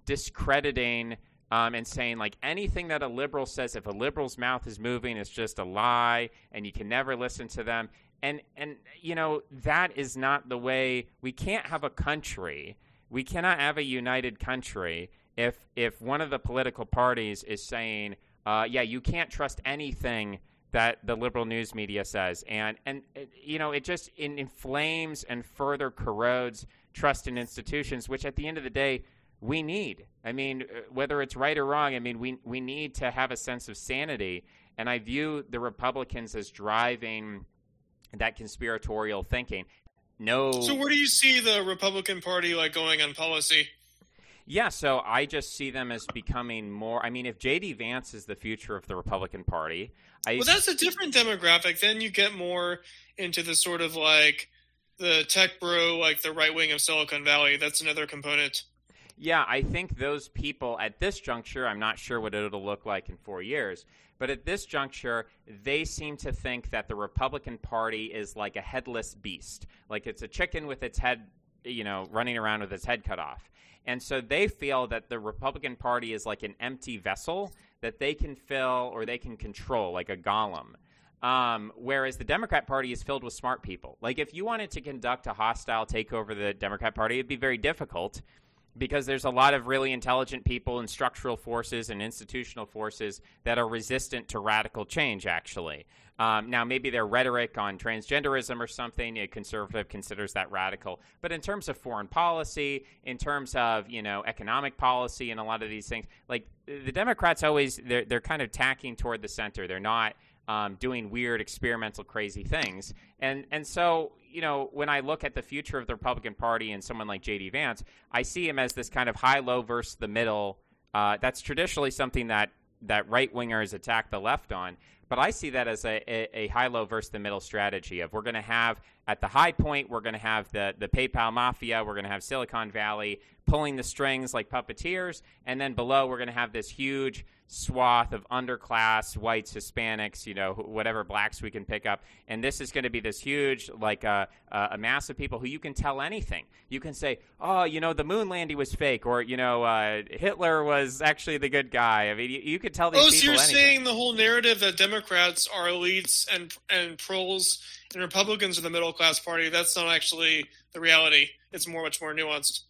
discrediting um, and saying, like, anything that a liberal says, if a liberal's mouth is moving, it's just a lie, and you can never listen to them. And, and you know, that is not the way. We can't have a country. We cannot have a united country if if one of the political parties is saying, uh, yeah, you can't trust anything that the liberal news media says. And, and it, you know, it just it inflames and further corrodes trust in institutions, which at the end of the day, we need. I mean, whether it's right or wrong, I mean, we we need to have a sense of sanity. And I view the Republicans as driving that conspiratorial thinking. No. So where do you see the Republican Party like going on policy? Yeah, so I just see them as becoming more. I mean, if J D Vance is the future of the Republican Party, I, well, that's a different demographic. Then you get more into the sort of like the tech bro, like the right wing of Silicon Valley. That's another component. Yeah, I think those people at this juncture, I'm not sure what it'll look like in four years, but at this juncture, they seem to think that the Republican Party is like a headless beast, like it's a chicken with its head, you know, running around with its head cut off. And so they feel that the Republican Party is like an empty vessel that they can fill or they can control, like a golem. Um, whereas the Democrat Party is filled with smart people. Like if you wanted to conduct a hostile takeover of the Democrat Party, it'd be very difficult, because there's a lot of really intelligent people and structural forces and institutional forces that are resistant to radical change, actually. Um, now, maybe their rhetoric on transgenderism or something, a conservative considers that radical. But in terms of foreign policy, in terms of, you know, economic policy and a lot of these things, like the Democrats always, they're, they're kind of tacking toward the center. They're not um, doing weird, experimental, crazy things. And and so, you know, when I look at the future of the Republican Party and someone like J D Vance, I see him as this kind of high-low versus the middle. Uh, that's traditionally something that, that right-wingers attack the left on. But I see that as a, a, a high-low versus the middle strategy of we're going to have, at the high point, we're going to have the, the PayPal mafia, we're going to have Silicon Valley pulling the strings like puppeteers, and then below we're going to have this huge swath of underclass, whites, Hispanics, you know, whatever blacks we can pick up. And this is going to be this huge, like uh, uh, a mass of people who you can tell anything. You can say, oh, you know, the moon landing was fake, or, you know, uh, Hitler was actually the good guy. I mean, you, you could tell these oh, people so you're anything. saying the whole narrative that Democrats are elites and and proles and Republicans are the middle class party, that's not actually the reality. It's more, much more nuanced.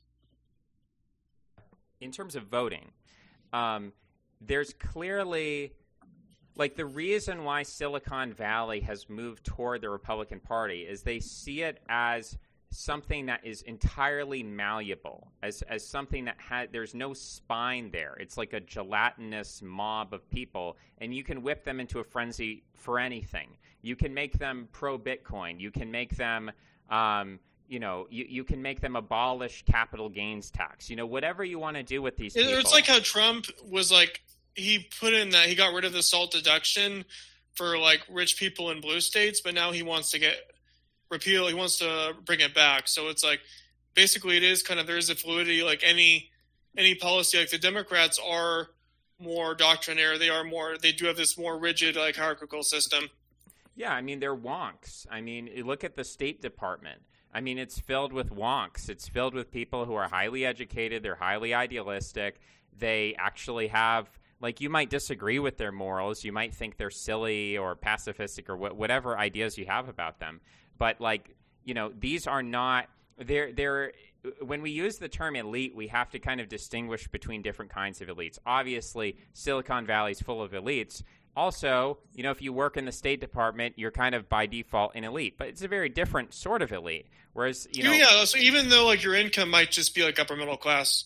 In terms of voting, um, there's clearly, like, the reason why Silicon Valley has moved toward the Republican Party is they see it as something that is entirely malleable, as as something that had there's no spine there. It's like a gelatinous mob of people, and you can whip them into a frenzy for anything. You can make them pro-Bitcoin. You can make them, um, you know, you, you can make them abolish capital gains tax. You know, whatever you want to do with these people. It's like how Trump was like, he put in that he got rid of the SALT deduction for like rich people in blue states, but now he wants to get repeal. He wants to bring it back. So it's like, basically it is kind of, there's a fluidity, like any, any policy, like the Democrats are more doctrinaire. They are more, they do have this more rigid, like hierarchical system. Yeah. I mean, they're wonks. I mean, you look at the State Department. I mean, it's filled with wonks. It's filled with people who are highly educated. They're highly idealistic. They actually have, like, you might disagree with their morals. You might think they're silly or pacifistic or wh- whatever ideas you have about them. But, like, you know, these are not, they're, they're, when we use the term elite, we have to kind of distinguish between different kinds of elites. Obviously, Silicon Valley's full of elites. Also, you know, if you work in the State Department, you're kind of by default an elite, but it's a very different sort of elite. Whereas, you know, yeah, so even though like your income might just be like upper middle class,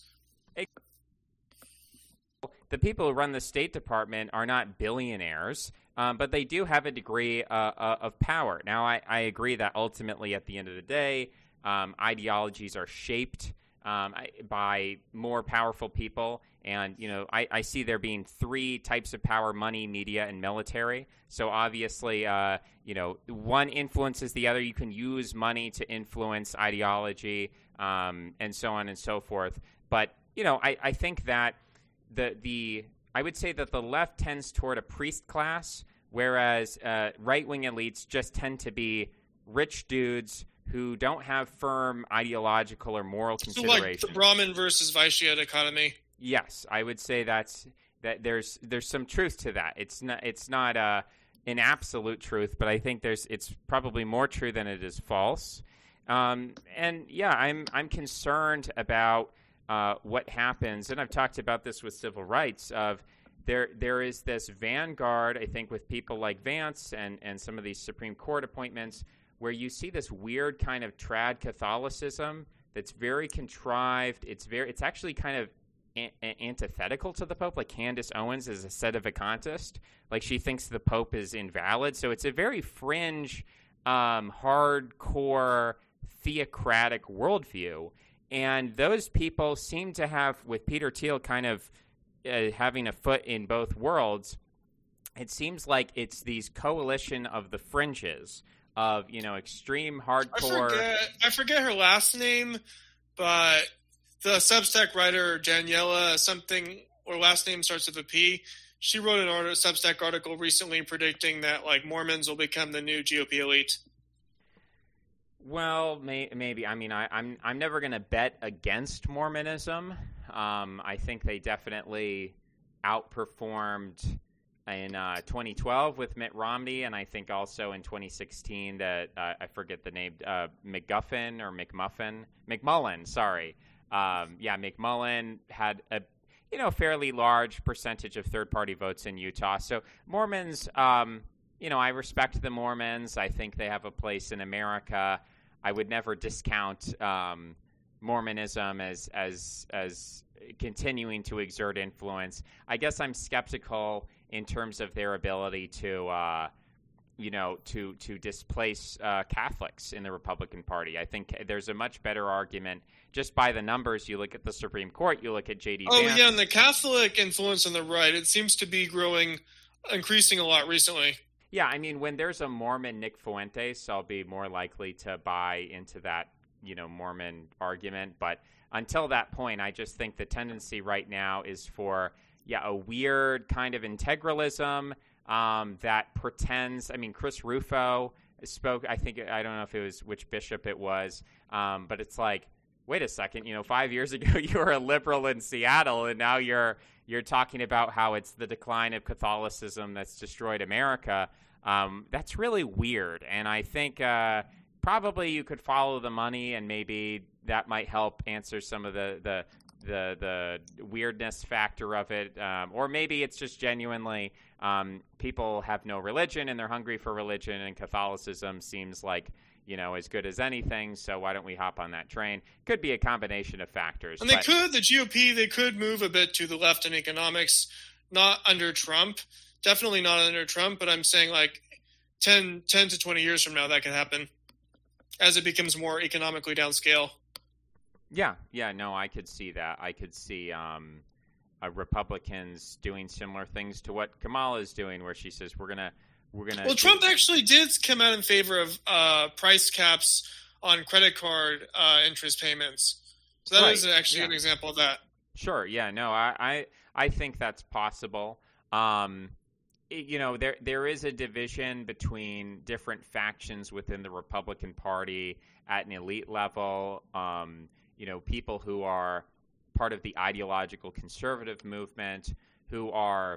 the people who run the State Department are not billionaires, um, but they do have a degree uh, uh, of power. Now, I, I agree that ultimately, at the end of the day, um, ideologies are shaped um, by more powerful people. And, you know, I, I see there being three types of power: money, media, and military. So obviously, uh, you know, one influences the other. You can use money to influence ideology, um, and so on and so forth. But, you know, I, I think that the the I would say that the left tends toward a priest class, whereas uh, right-wing elites just tend to be rich dudes who don't have firm ideological or moral considerations. So like the Brahmin versus Vaishya dichotomy. Yes, I would say that's that. There's there's some truth to that. It's not it's not uh, an absolute truth, but I think there's it's probably more true than it is false. Um, and yeah, I'm I'm concerned about uh, what happens, and I've talked about this with civil rights. Of there there is this vanguard, I think, with people like Vance and and some of these Supreme Court appointments, where you see this weird kind of trad Catholicism that's very contrived. It's very it's actually kind of a- antithetical to the Pope. Like Candace Owens is a sedevacantist. Like she thinks the Pope is invalid. So it's a very fringe, um, hardcore, theocratic worldview. And those people seem to have, with Peter Thiel kind of uh, having a foot in both worlds, it seems like it's these coalition of the fringes of, you know, extreme hardcore. I forget, I forget her last name, but the Substack writer Daniela something, or last name starts with a P. She wrote an article, Substack article recently predicting that like Mormons will become the new G O P elite. Well, may, maybe. I mean, I, I'm I'm never going to bet against Mormonism. Um, I think they definitely outperformed in uh, twenty twelve with Mitt Romney, and I think also in twenty sixteen that uh, I forget the name, uh, McGuffin or McMuffin, McMullen. Sorry. Um, yeah, McMullen had a you know fairly large percentage of third-party votes in Utah. So Mormons, um, you know, I respect the Mormons. I think they have a place in America. I would never discount um, Mormonism as as as continuing to exert influence. I guess I'm skeptical in terms of their ability to, uh, you know, to to displace uh, Catholics in the Republican Party. I think there's a much better argument just by the numbers. You look at the Supreme Court, you look at J D Oh, Vance. yeah, and the Catholic influence on the right, it seems to be growing, increasing a lot recently. Yeah, I mean, when there's a Mormon Nick Fuentes, I'll be more likely to buy into that, you know, Mormon argument. But until that point, I just think the tendency right now is for, yeah, a weird kind of integralism um, that pretends. I mean, Chris Rufo spoke, I think, I don't know if it was which bishop it was, um, but it's like, wait a second, you know, five years ago you were a liberal in Seattle, and now you're you're talking about how it's the decline of Catholicism that's destroyed America. Um, that's really weird, and I think uh, probably you could follow the money, and maybe that might help answer some of the the the, the weirdness factor of it, um, or maybe it's just genuinely um, people have no religion and they're hungry for religion, and Catholicism seems like, you know, as good as anything, so why don't we hop on that train? Could be a combination of factors. And they but... could, the G O P, they could move a bit to the left in economics, not under Trump, definitely not under Trump, but I'm saying like ten, ten to twenty years from now that could happen as it becomes more economically downscale. Yeah, yeah, no, I could see that. I could see um, uh, Republicans doing similar things to what Kamala is doing, where she says, we're going to We're gonna well, Trump actually did come out in favor of uh, price caps on credit card uh, interest payments. So that right. is actually yeah. an example of that. Sure. Yeah. No, I I, I think that's possible. Um, it, you know, there there is a division between different factions within the Republican Party at an elite level. Um, you know, people who are part of the ideological conservative movement, who are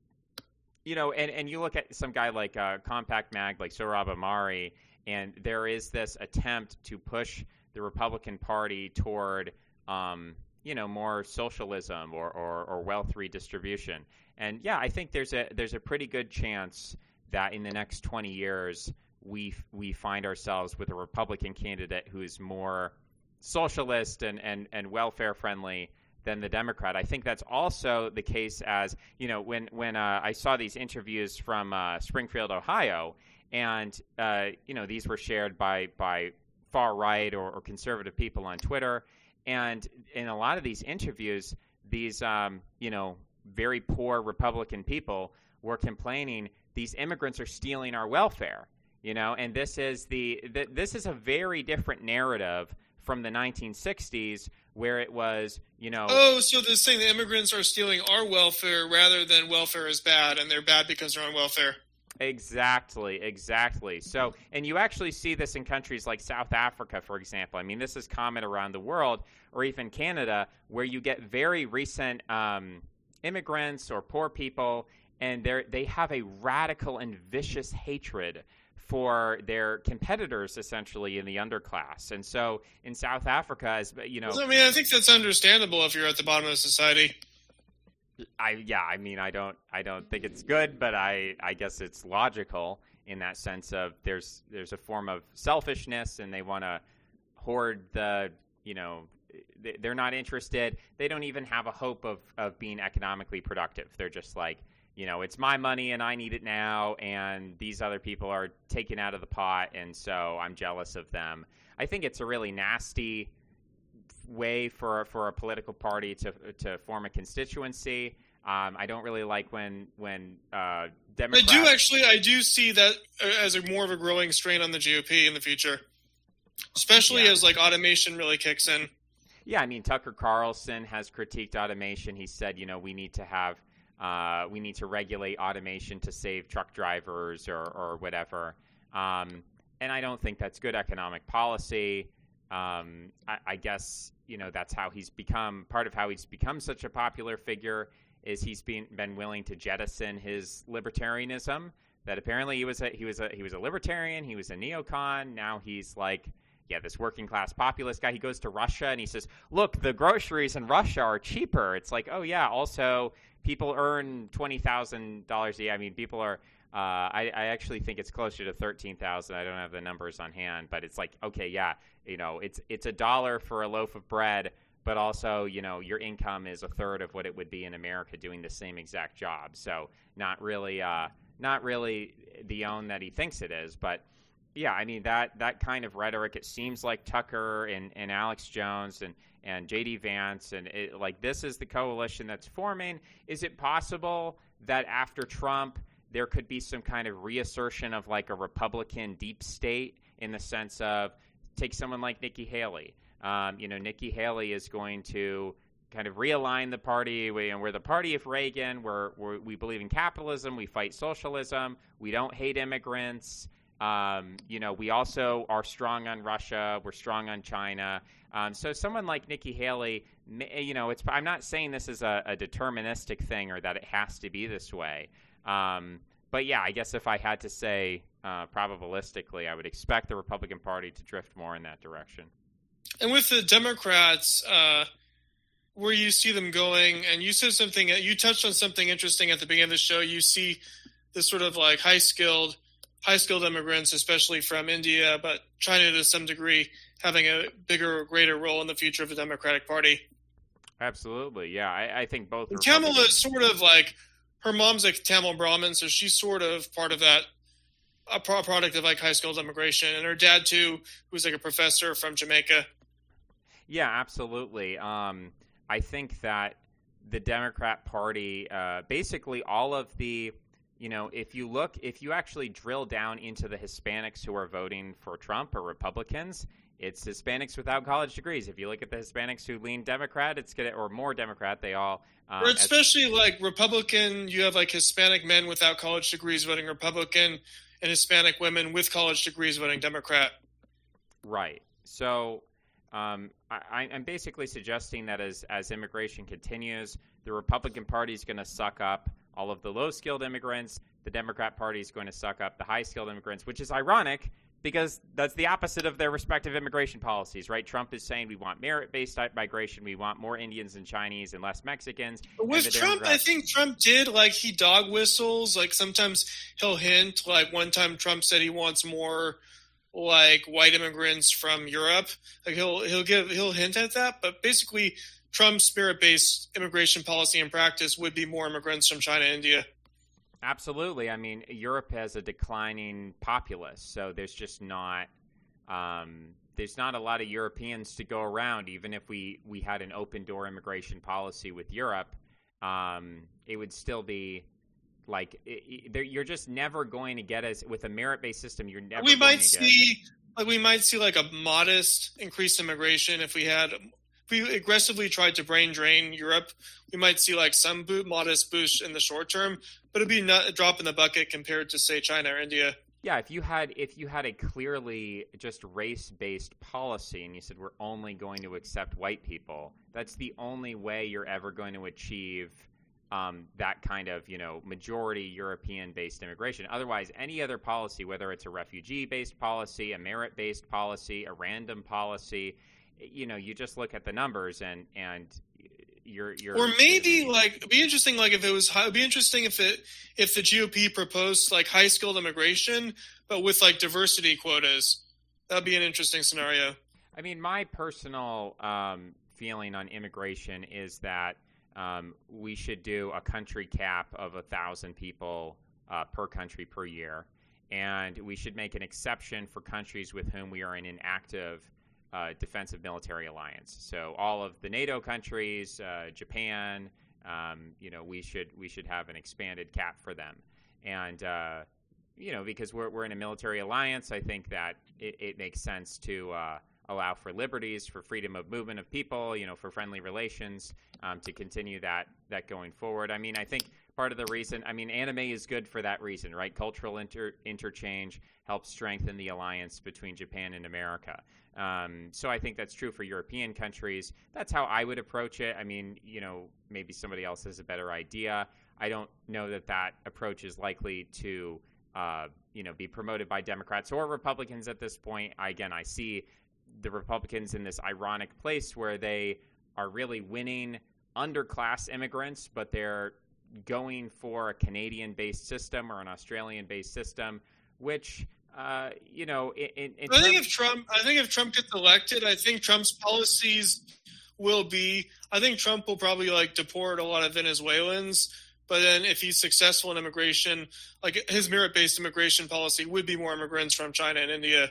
You know, and, and you look at some guy like uh, Compact Mag, like Sohrab Ahmari, and there is this attempt to push the Republican Party toward, um, you know, more socialism or, or, or wealth redistribution. And yeah, I think there's a there's a pretty good chance that in the next twenty years we we find ourselves with a Republican candidate who is more socialist and, and, and welfare friendly than the Democrat. I think that's also the case as, you know, when, when uh, I saw these interviews from uh, Springfield, Ohio, and, uh, you know, these were shared by, by far-right or, or conservative people on Twitter, and in a lot of these interviews, these, um, you know, very poor Republican people were complaining, these immigrants are stealing our welfare, you know, and this is the, the this is a very different narrative from the nineteen sixties, where it was, you know... Oh, so they're saying the immigrants are stealing our welfare rather than welfare is bad, and they're bad because they're on welfare. Exactly, exactly. So, and you actually see this in countries like South Africa, for example. I mean, this is common around the world, or even Canada, where you get very recent um, immigrants or poor people, and they they have a radical and vicious hatred for their competitors, essentially, in the underclass. And so, in South Africa, as you know, I mean, I think that's understandable if you're at the bottom of society. I yeah, I mean, I don't, I don't think it's good, but I, I guess it's logical in that sense of there's, there's a form of selfishness, and they want to hoard the, you know, they're not interested. They don't even have a hope of, of being economically productive. They're just like, you know, it's my money and I need it now, and these other people are taken out of the pot, and so I'm jealous of them. I think it's a really nasty way for for a political party to to form a constituency. Um, I don't really like when when uh, Democrats. I do actually. I do see that as a more of a growing strain on the G O P in the future, especially yeah. as like automation really kicks in. Yeah, I mean, Tucker Carlson has critiqued automation. He said, you know, we need to have uh, we need to regulate automation to save truck drivers or or whatever. Um, and I don't think that's good economic policy. Um, I, I guess, you know, that's how he's become, part of how he's become such a popular figure is he's been, been willing to jettison his libertarianism, that apparently he was a, he was a, he was a libertarian, he was a neocon. Now he's like, yeah, this working class populist guy. He goes to Russia and he says, look, the groceries in Russia are cheaper. It's like, oh yeah, also people earn twenty thousand dollars a year. I mean, people are, Uh, I, I actually think it's closer to thirteen thousand. I don't have the numbers on hand, but it's like, okay, yeah, you know, it's it's a dollar for a loaf of bread, but also, you know, your income is a third of what it would be in America doing the same exact job. So not really, uh, not really the own that he thinks it is, but yeah, I mean that that kind of rhetoric. It seems like Tucker and, and Alex Jones and and J D Vance and it, like this is the coalition that's forming. Is it possible that after Trump there could be some kind of reassertion of like a Republican deep state in the sense of take someone like Nikki Haley. Um, you know, Nikki Haley is going to kind of realign the party. We, and we're the party of Reagan. We're, we're, we believe in capitalism. We fight socialism. We don't hate immigrants. Um, you know, we also are strong on Russia. We're strong on China. Um, so someone like Nikki Haley, you know, it's, I'm not saying this is a, a deterministic thing or that it has to be this way. Um, but yeah, I guess if I had to say uh, probabilistically, I would expect the Republican Party to drift more in that direction. And with the Democrats, uh, where you see them going, and you said something, you touched on something interesting at the beginning of the show. You see this sort of like high skilled, high skilled immigrants, especially from India, but China to some degree, having a bigger, greater role in the future of the Democratic Party. Absolutely, yeah. I, I think both. Kamala is sort of like. Her mom's a Tamil Brahmin, so she's sort of part of that, a product of like high skilled immigration. And her dad too, who's like a professor from Jamaica. Yeah, absolutely. Um, I think that the Democrat Party, uh, basically all of the, you know, if you look, if you actually drill down into the Hispanics who are voting for Trump or Republicans, it's Hispanics without college degrees. If you look at the Hispanics who lean Democrat, it's gonna, or more Democrat, they all. Um, or especially as, like Republican, you have like Hispanic men without college degrees voting Republican, and Hispanic women with college degrees voting Democrat. Right. So um, I, I'm basically suggesting that as as immigration continues, the Republican Party is going to suck up all of the low-skilled immigrants. The Democrat Party is going to suck up the high-skilled immigrants, which is ironic. Because that's the opposite of their respective immigration policies, right? Trump is saying we want merit-based migration, we want more Indians and Chinese and less Mexicans. With Trump, I think Trump did, like, he dog whistles. Like, sometimes he'll hint. Like, one time Trump said he wants more, like, white immigrants from Europe. Like, he'll he'll give he'll hint at that. But basically, Trump's merit-based immigration policy and practice would be more immigrants from China and India. Absolutely. I mean, Europe has a declining populace, so there's just not um, there's not a lot of Europeans to go around. Even if we, we had an open door immigration policy with Europe, um, it would still be like it, it, you're just never going to get as with a merit based system. You're never. We going might to see get, like we might see like a modest increased immigration if we had if we aggressively tried to brain drain Europe, we might see like some boot, modest boost in the short term, but it'd be not a drop in the bucket compared to, say, China or India. Yeah, if you had if you had a clearly just race-based policy and you said we're only going to accept white people, that's the only way you're ever going to achieve um, that kind of, you know, majority European-based immigration. Otherwise, any other policy, whether it's a refugee-based policy, a merit-based policy, a random policy, you know, you just look at the numbers and and You're, you're, or maybe like it'd be interesting like if it was it'd be interesting if it if the G O P proposed like high skilled immigration but with like diversity quotas. That'd be an interesting scenario. I mean, my personal um, feeling on immigration is that um, we should do a country cap of a thousand people uh, per country per year, and we should make an exception for countries with whom we are in an active Uh, defensive military alliance. So all of the NATO countries, uh, Japan, um, you know, we should we should have an expanded cap for them. And uh, you know, because we're we're in a military alliance, I think that it, it makes sense to uh, allow for liberties, for freedom of movement of people, you know, for friendly relations, um, to continue that that going forward. I mean, I think part of the reason, I mean, anime is good for that reason, right? Cultural inter- interchange helps strengthen the alliance between Japan and America. Um, so I think that's true for European countries. That's how I would approach it. I mean, you know, maybe somebody else has a better idea. I don't know that that approach is likely to, uh, you know, be promoted by Democrats or Republicans at this point. I, again, I see the Republicans in this ironic place where they are really winning underclass immigrants, but they're going for a Canadian-based system or an Australian-based system, which, uh, you know, in, in I think terms- if Trump, I think if Trump gets elected, I think Trump's policies will be. I think Trump will probably like deport a lot of Venezuelans, but then if he's successful in immigration, like his merit-based immigration policy would be more immigrants from China and India.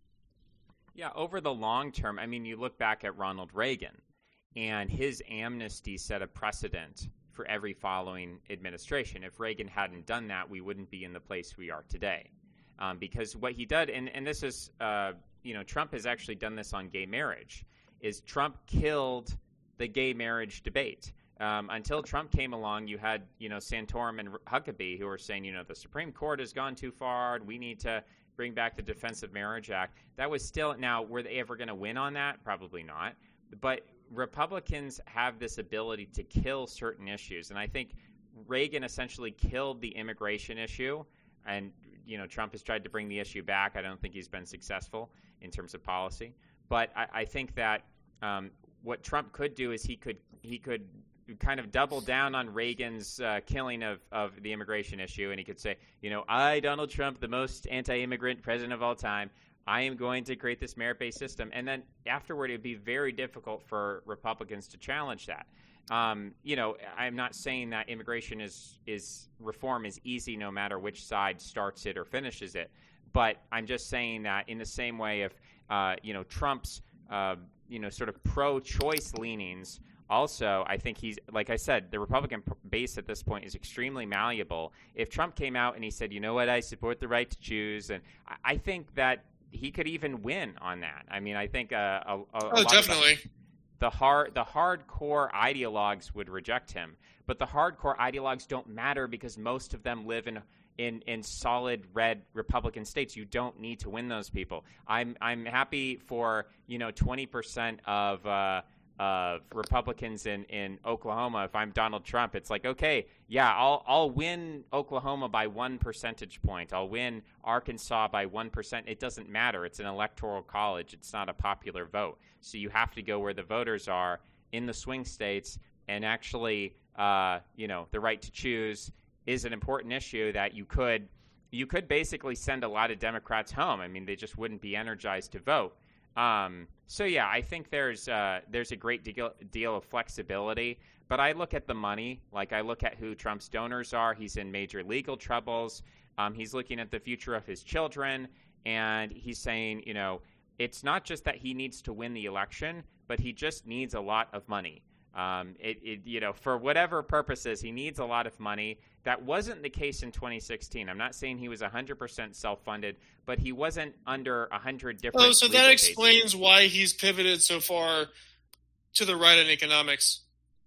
Yeah, over the long term, I mean, you look back at Ronald Reagan, and his amnesty set a precedent for every following administration. If Reagan hadn't done that, we wouldn't be in the place we are today. Um, because what he did, and, and this is, uh, you know, Trump has actually done this on gay marriage, is Trump killed the gay marriage debate. Um, until Trump came along, you had, you know, Santorum and Huckabee who were saying, you know, the Supreme Court has gone too far. We need to bring back the Defense of Marriage Act. That was still, now, were they ever going to win on that? Probably not. But Republicans have this ability to kill certain issues. And I think Reagan essentially killed the immigration issue. And, you know, Trump has tried to bring the issue back. I don't think he's been successful in terms of policy. But I, I think that um, what Trump could do is he could he could kind of double down on Reagan's uh, killing of, of the immigration issue. And he could say, you know, I, Donald Trump, the most anti-immigrant president of all time, I am going to create this merit-based system. And then afterward, it would be very difficult for Republicans to challenge that. Um, you know, I'm not saying that immigration is, is reform is easy no matter which side starts it or finishes it. But I'm just saying that in the same way, if, uh, you know, Trump's, uh, you know, sort of pro-choice leanings also, I think he's, like I said, the Republican base at this point is extremely malleable. If Trump came out and he said, you know what, I support the right to choose, and I think that he could even win on that. I mean, I think uh, a, a, a oh, lot definitely. Of the, the hard, the hardcore ideologues would reject him, but the hardcore ideologues don't matter because most of them live in in in solid red Republican states. You don't need to win those people. I'm I'm happy for, you know, twenty percent of uh, uh, Republicans in, in Oklahoma. If I'm Donald Trump, it's like, okay, yeah, I'll I'll win Oklahoma by one percentage point. I'll win Arkansas by one percent. It doesn't matter. It's an electoral college. It's not a popular vote. So you have to go where the voters are in the swing states, and actually, uh, you know, the right to choose is an important issue that you could you could basically send a lot of Democrats home. I mean, they just wouldn't be energized to vote. Um, so yeah, I think there's uh, there's a great deal, deal of flexibility. But I look at the money, like I look at who Trump's donors are. He's in major legal troubles. Um, he's looking at the future of his children, and he's saying, you know, it's not just that he needs to win the election, but he just needs a lot of money. Um, it, it, you know, for whatever purposes, he needs a lot of money. That wasn't the case in twenty sixteen. I'm not saying he was one hundred percent self-funded, but he wasn't under one hundred different Oh, so that legal explains cases. why he's pivoted so far to the right in economics.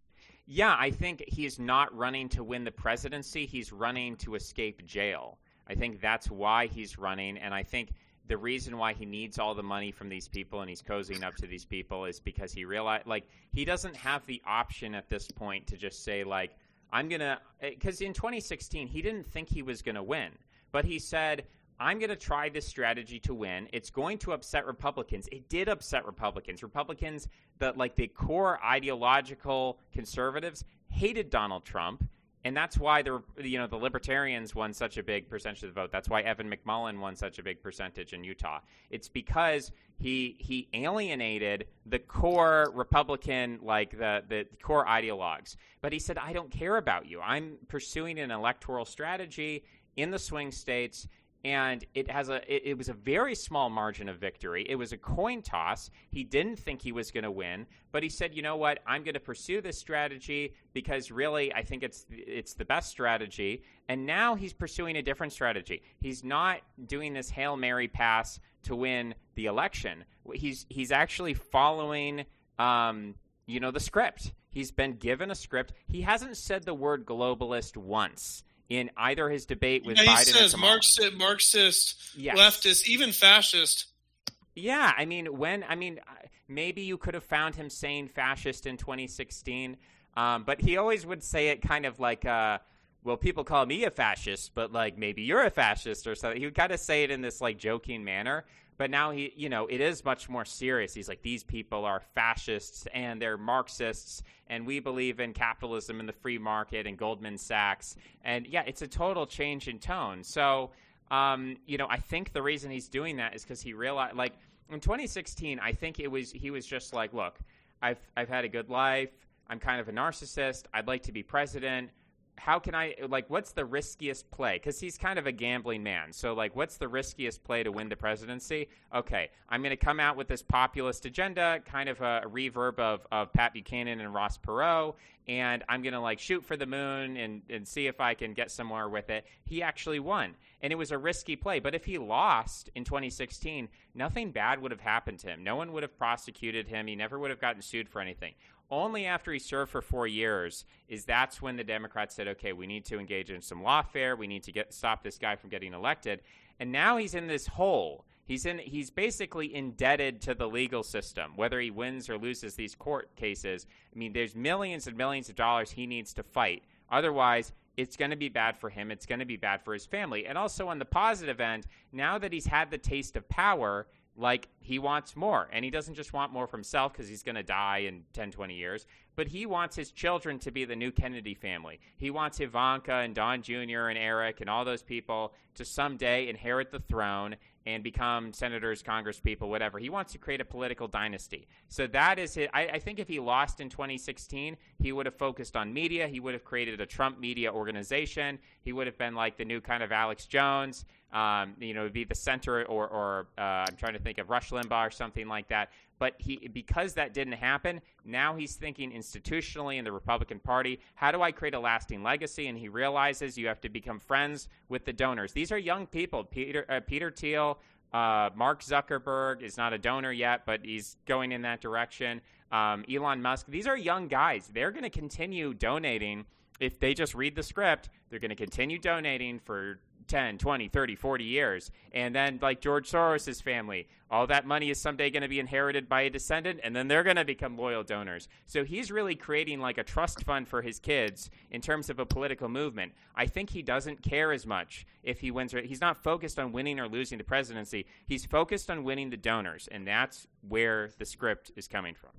Yeah, I think he's not running to win the presidency. He's running to escape jail. I think that's why he's running, and I think the reason why he needs all the money from these people and he's cozying up to these people is because he realized, like, he doesn't have the option at this point to just say, like, I'm going to – because in twenty sixteen, he didn't think he was going to win. But he said, I'm going to try this strategy to win. It's going to upset Republicans. It did upset Republicans. Republicans, the, like the core ideological conservatives, hated Donald Trump. And that's why the you know the Libertarians won such a big percentage of the vote. That's why Evan McMullin won such a big percentage in Utah. It's because he he alienated the core Republican, like the the core ideologues. But he said, I don't care about you. I'm pursuing an electoral strategy in the swing states. And it has a it, it was a very small margin of victory. It was a coin toss. He didn't think he was going to win, but he said, "You know what? I'm going to pursue this strategy because really I think it's it's the best strategy." And now he's pursuing a different strategy. He's not doing this Hail Mary pass to win the election. He's he's actually following um, you know, the script. He's been given a script. He hasn't said the word globalist once in either his debate with yeah, Biden. He says or Kamala. Marxist, Marxist, yes. leftist, even fascist. Yeah, I mean, when I mean, maybe you could have found him saying fascist in twenty sixteen, um, but he always would say it kind of like, uh, well, people call me a fascist, but like maybe you're a fascist or something. He would kind of say it in this like joking manner. But now he, you know, it is much more serious. He's like, these people are fascists and they're Marxists, and we believe in capitalism and the free market and Goldman Sachs. And yeah, it's a total change in tone. So, um, you know, I think the reason he's doing that is because he realized, like in twenty sixteen, I think it was he was just like, look, I've I've had a good life. I'm kind of a narcissist. I'd like to be president. How can I, like, what's the riskiest play? Because he's kind of a gambling man. So, like, what's the riskiest play to win the presidency? Okay, I'm going to come out with this populist agenda, kind of a, a reverb of, of Pat Buchanan and Ross Perot, and I'm going to, like, shoot for the moon and, and see if I can get somewhere with it. He actually won, and it was a risky play. But if he lost in twenty sixteen, nothing bad would have happened to him. No one would have prosecuted him. He never would have gotten sued for anything. Only after he served for four years is that's when the Democrats said, okay, we need to engage in some lawfare. We need to get stop this guy from getting elected. And now he's in this hole. He's in. He's basically indebted to the legal system, whether he wins or loses these court cases. I mean, there's millions and millions of dollars he needs to fight. Otherwise, it's going to be bad for him. It's going to be bad for his family. And also on the positive end, now that he's had the taste of power, like, he wants more. And he doesn't just want more for himself because he's going to die in ten, twenty years, but he wants his children to be the new Kennedy family. He wants Ivanka and Don Junior and Eric and all those people to someday inherit the throne and become senators, congresspeople, whatever. He wants to create a political dynasty. So that is it. I, I think if he lost in twenty sixteen, he would have focused on media. He would have created a Trump media organization. He would have been like the new kind of Alex Jones. Um, you know, be the center, or, or uh, I'm trying to think of Rush Limbaugh or something like that. But he, because that didn't happen, now he's thinking institutionally in the Republican Party, how do I create a lasting legacy? And he realizes you have to become friends with the donors. These are young people. Peter, uh, Peter Thiel, uh, Mark Zuckerberg is not a donor yet, but he's going in that direction. Um, Elon Musk, these are young guys. They're going to continue donating. If they just read the script, they're going to continue donating for ten, twenty, thirty, forty years. And then, like George Soros' family, all that money is someday going to be inherited by a descendant, and then they're going to become loyal donors. So he's really creating like a trust fund for his kids in terms of a political movement. I think he doesn't care as much if he wins. He's not focused on winning or losing the presidency. He's focused on winning the donors, and that's where the script is coming from.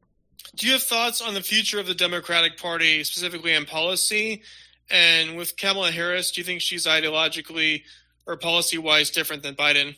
Do you have thoughts on the future of the Democratic Party, specifically on policy? And with Kamala Harris, do you think she's ideologically or policy-wise different than Biden?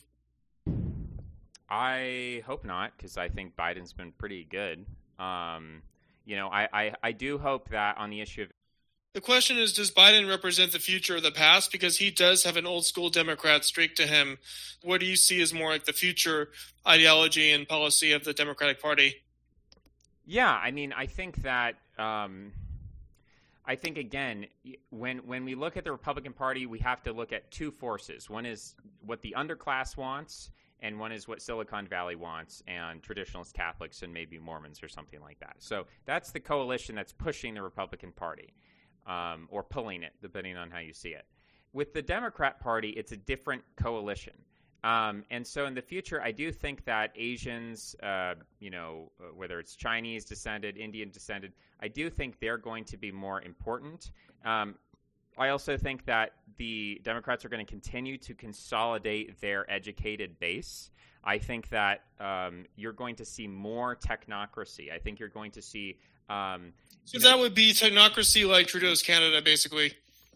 I hope not, because I think Biden's been pretty good. Um, you know, I, I, I do hope that on the issue of... The question is, does Biden represent the future or the past? Because he does have an old-school Democrat streak to him. What do you see as more like the future ideology and policy of the Democratic Party? Yeah, I mean, I think that... Um, I think, again, when when we look at the Republican Party, we have to look at two forces. One is what the underclass wants, and one is what Silicon Valley wants, and traditionalist Catholics and maybe Mormons or something like that. So that's the coalition that's pushing the Republican Party, um, or pulling it, depending on how you see it. With the Democrat Party, it's a different coalition. Um, and so in the future, I do think that Asians, uh, you know, whether it's Chinese descended, Indian descended, I do think they're going to be more important. Um, I also think that the Democrats are going to continue to consolidate their educated base. I think that um, you're going to see more technocracy. I think you're going to see... Um, so that know, would be technocracy like Trudeau's Canada, basically.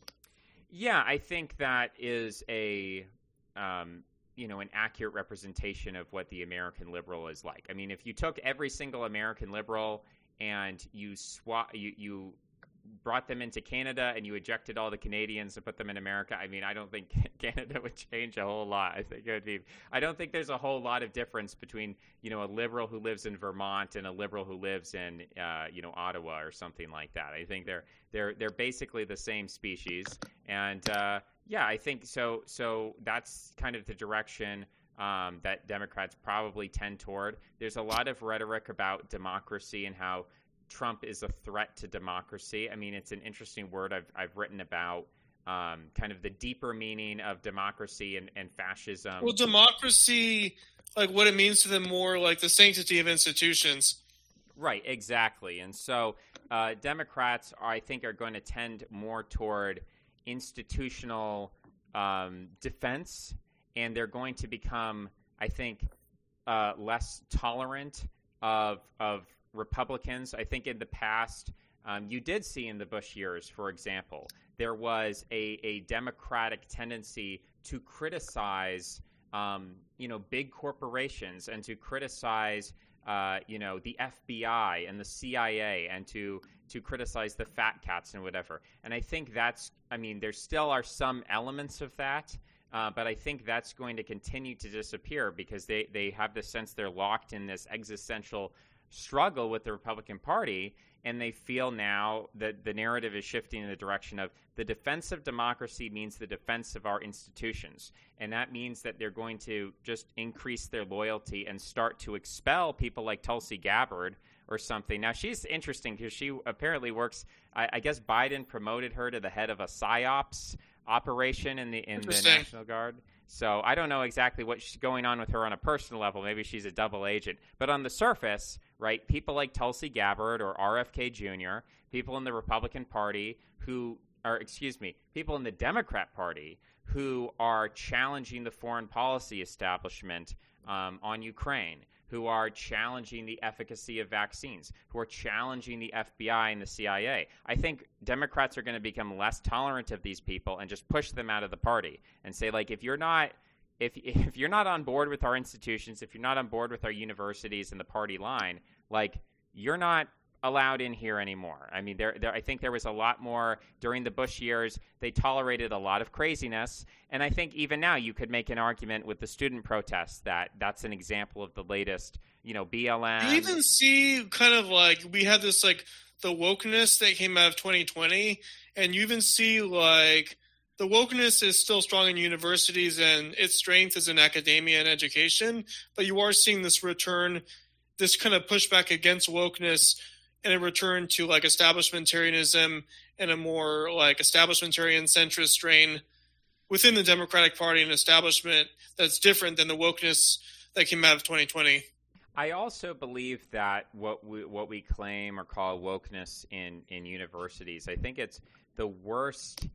Yeah, I think that is a... Um, you know, an accurate representation of what the American liberal is like. I mean, if you took every single American liberal and you swap, you, you brought them into Canada and you ejected all the Canadians and put them in America, I mean, I don't think Canada would change a whole lot. I think it would be, I don't think there's a whole lot of difference between, you know, a liberal who lives in Vermont and a liberal who lives in, uh, you know, Ottawa or something like that. I think they're, they're, they're basically the same species. And, uh, yeah, I think so. So that's kind of the direction um, that Democrats probably tend toward. There's a lot of rhetoric about democracy and how Trump is a threat to democracy. I mean, it's an interesting word I've I've written about, um, kind of the deeper meaning of democracy and, and fascism. Well, democracy, like what it means to them more like the sanctity of institutions. Right, exactly. And so uh, Democrats, I think, are going to tend more toward institutional um, defense, and they're going to become, I think, uh, less tolerant of of Republicans. I think in the past, um, you did see in the Bush years, for example, there was a, a Democratic tendency to criticize, um, you know, big corporations and to criticize, uh, you know, the F B I and the C I A and to to criticize the fat cats and whatever. And I think that's, I mean, there still are some elements of that, uh, but I think that's going to continue to disappear because they, they have the sense they're locked in this existential struggle with the Republican Party, and they feel now that the narrative is shifting in the direction of the defense of democracy means the defense of our institutions. And that means that they're going to just increase their loyalty and start to expel people like Tulsi Gabbard or something. Now, she's interesting because she apparently works, I, I guess Biden promoted her to the head of a PSYOPs operation in the in the National Guard. So I don't know exactly what's going on with her on a personal level. Maybe she's a double agent. But on the surface, right, people like Tulsi Gabbard or R F K Junior, people in the Republican Party who are, excuse me, people in the Democrat Party who are challenging the foreign policy establishment um, on Ukraine, who are challenging the efficacy of vaccines, who are challenging the F B I and the C I A. I think Democrats are going to become less tolerant of these people and just push them out of the party and say, like, if you're not if if you're not on board with our institutions, if you're not on board with our universities and the party line, like, you're not allowed in here anymore. I mean, there, there, I think there was a lot more during the Bush years. They tolerated a lot of craziness. And I think even now you could make an argument with the student protests that that's an example of the latest, you know, B L M. You even see kind of like we had this like the wokeness that came out of twenty twenty. And you even see like the wokeness is still strong in universities and its strength is in academia and education. But you are seeing this return, this kind of pushback against wokeness and a return to like establishmentarianism and a more like establishmentarian centrist strain within the Democratic Party and establishment that's different than the wokeness that came out of twenty twenty. I also believe that what we what we claim or call wokeness in, in universities, I think it's the worst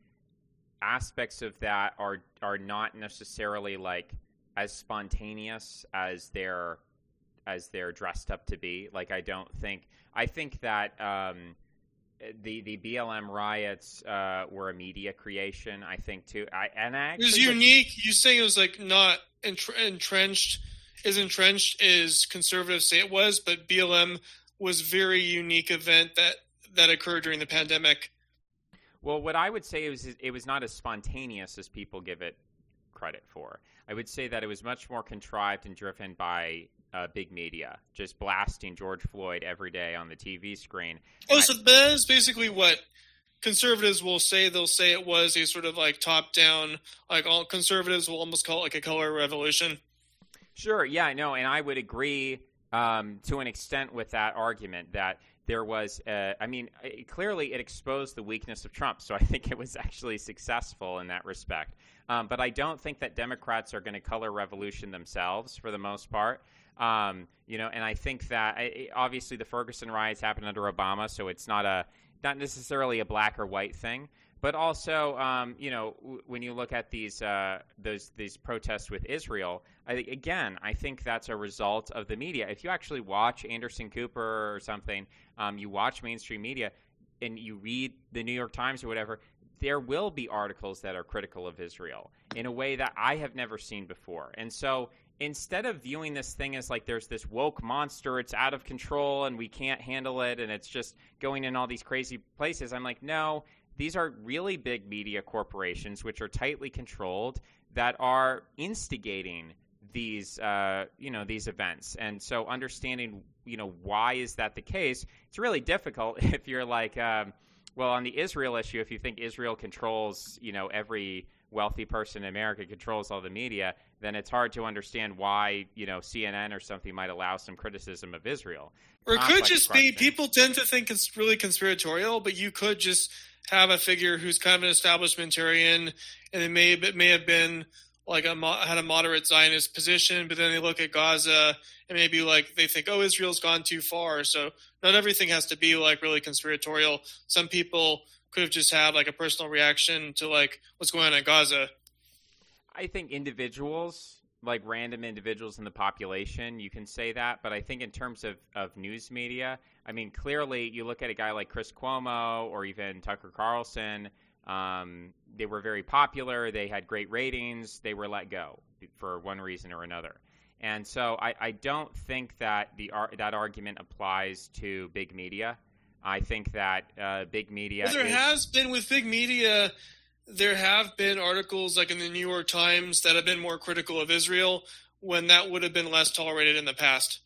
aspects of that are are not necessarily like as spontaneous as they're as they're dressed up to be. Like, I don't think I think that um, the the B L M riots uh, were a media creation. I think too. I and I it was unique. Would, you saying it was like not entrenched, as entrenched as conservatives say it was, but B L M was very unique event that that occurred during the pandemic. Well, what I would say is it was not as spontaneous as people give it credit for. I would say that it was much more contrived and driven by uh, big media, just blasting George Floyd every day on the T V screen. Oh, I, so that is basically what conservatives will say. They'll say it was a sort of like top-down, like all conservatives will almost call it like a color revolution. Sure. Yeah, no, and I would agree um, to an extent with that argument that there was, uh, I mean, it, clearly it exposed the weakness of Trump. So I think it was actually successful in that respect. Um, but I don't think that Democrats are going to color revolution themselves for the most part. Um, you know, and I think that I, obviously the Ferguson riots happened under Obama, so it's not a not necessarily a black or white thing. But also, um, you know, w- when you look at these uh, those these protests with Israel, I, again, I think that's a result of the media. If you actually watch Anderson Cooper or something, um, you watch mainstream media, and you read the New York Times or whatever, there will be articles that are critical of Israel in a way that I have never seen before. And so instead of viewing this thing as like there's this woke monster, it's out of control and we can't handle it and it's just going in all these crazy places, I'm like, no. These are really big media corporations, which are tightly controlled, that are instigating these, uh, you know, these events. And so, understanding, you know, why is that the case? It's really difficult if you're like, um, well, on the Israel issue, if you think Israel controls, you know, every wealthy person in America controls all the media, then it's hard to understand why, you know, C N N or something might allow some criticism of Israel. Or it could just question. be people tend to think it's really conspiratorial, but you could just have a figure who's kind of an establishmentarian, and it may it may have been like a had a moderate Zionist position, but then they look at Gaza and maybe like they think, oh, Israel's gone too far. So not everything has to be like really conspiratorial. Some people could have just had like a personal reaction to like what's going on in Gaza. I think individuals, like random individuals in the population, you can say that. But I think in terms of, of news media, I mean, clearly you look at a guy like Chris Cuomo or even Tucker Carlson, um, they were very popular. They had great ratings. They were let go for one reason or another. And so I, I don't think that the that argument applies to big media. I think that uh, big media well, there is... has been with big media, there have been articles like in the New York Times that have been more critical of Israel when that would have been less tolerated in the past.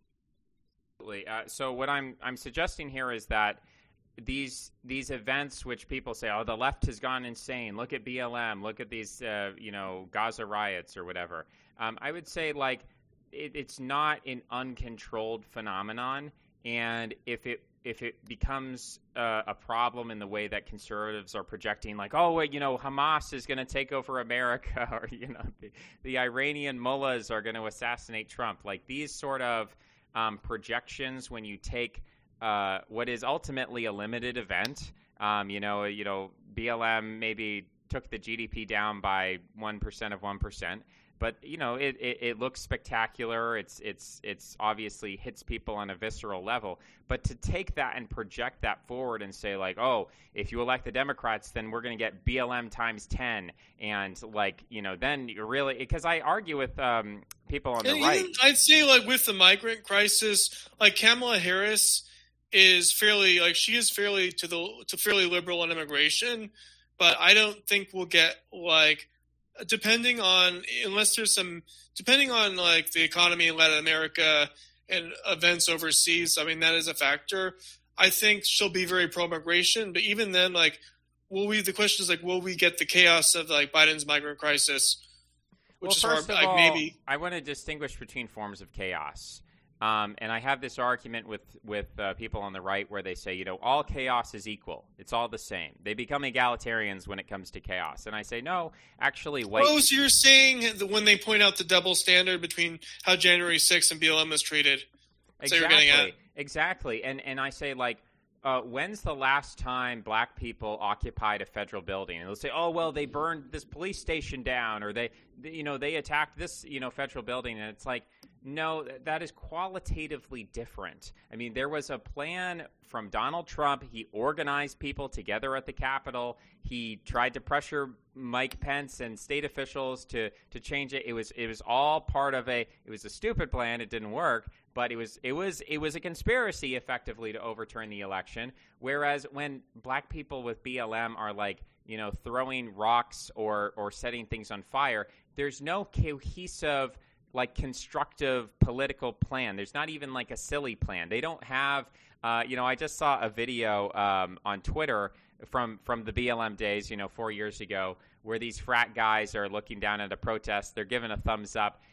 Uh, so what I'm I'm suggesting here is that these these events, which people say, oh, the left has gone insane. Look at B L M. Look at these, uh, you know, Gaza riots or whatever. Um, I would say like it, it's not an uncontrolled phenomenon, and if it if it becomes uh, a problem in the way that conservatives are projecting, like, oh, you know, Hamas is going to take over America, or you know, the, the Iranian mullahs are going to assassinate Trump, like these sort of Um, projections, when you take uh, what is ultimately a limited event, um, you know, you know, B L M maybe took the G D P down by one percent of one percent, but you know, it, it, it looks spectacular. It's it's it's obviously hits people on a visceral level. But to take that and project that forward and say like, oh, if you elect the Democrats, then we're going to get B L M times ten, and like, you know, then you're really, because I argue with um, people on the and right. Even, I'd say like with the migrant crisis, like Kamala Harris is fairly like she is fairly to the to fairly liberal on immigration, but I don't think we'll get like. Depending on, unless there's some, depending on like the economy in Latin America and events overseas, I mean, that is a factor. I think she'll be very pro-migration, but even then, like, will we, the question is like, will we get the chaos of like Biden's migrant crisis? Which well, is first hard, of like, all, maybe. I want to distinguish between forms of chaos. Um, and I have this argument with, with uh, people on the right where they say, you know, all chaos is equal. It's all the same. They become egalitarians when it comes to chaos. And I say, no, actually, white... Oh, so you're saying that when they point out the double standard between how January sixth and B L M was treated. Exactly. So you're getting at. Exactly. And, and I say, like, uh, when's the last time black people occupied a federal building? And they'll say, oh, well, they burned this police station down, or they, they you know, they attacked this, you know, federal building. And it's like, no, that is qualitatively different. I mean, there was a plan from Donald Trump. He organized people together at the Capitol. He tried to pressure Mike Pence and state officials to to change it. It was it was all part of a it was a stupid plan. It didn't work, but it was it was it was a conspiracy effectively to overturn the election. Whereas when black people with B L M are like, you know, throwing rocks or or setting things on fire, there's no cohesive, like, constructive political plan. There's not even like a silly plan. They don't have, uh, you know, I just saw a video um, on Twitter from, from the B L M days, you know, four years ago, where these frat guys are looking down at a protest. They're giving a thumbs up,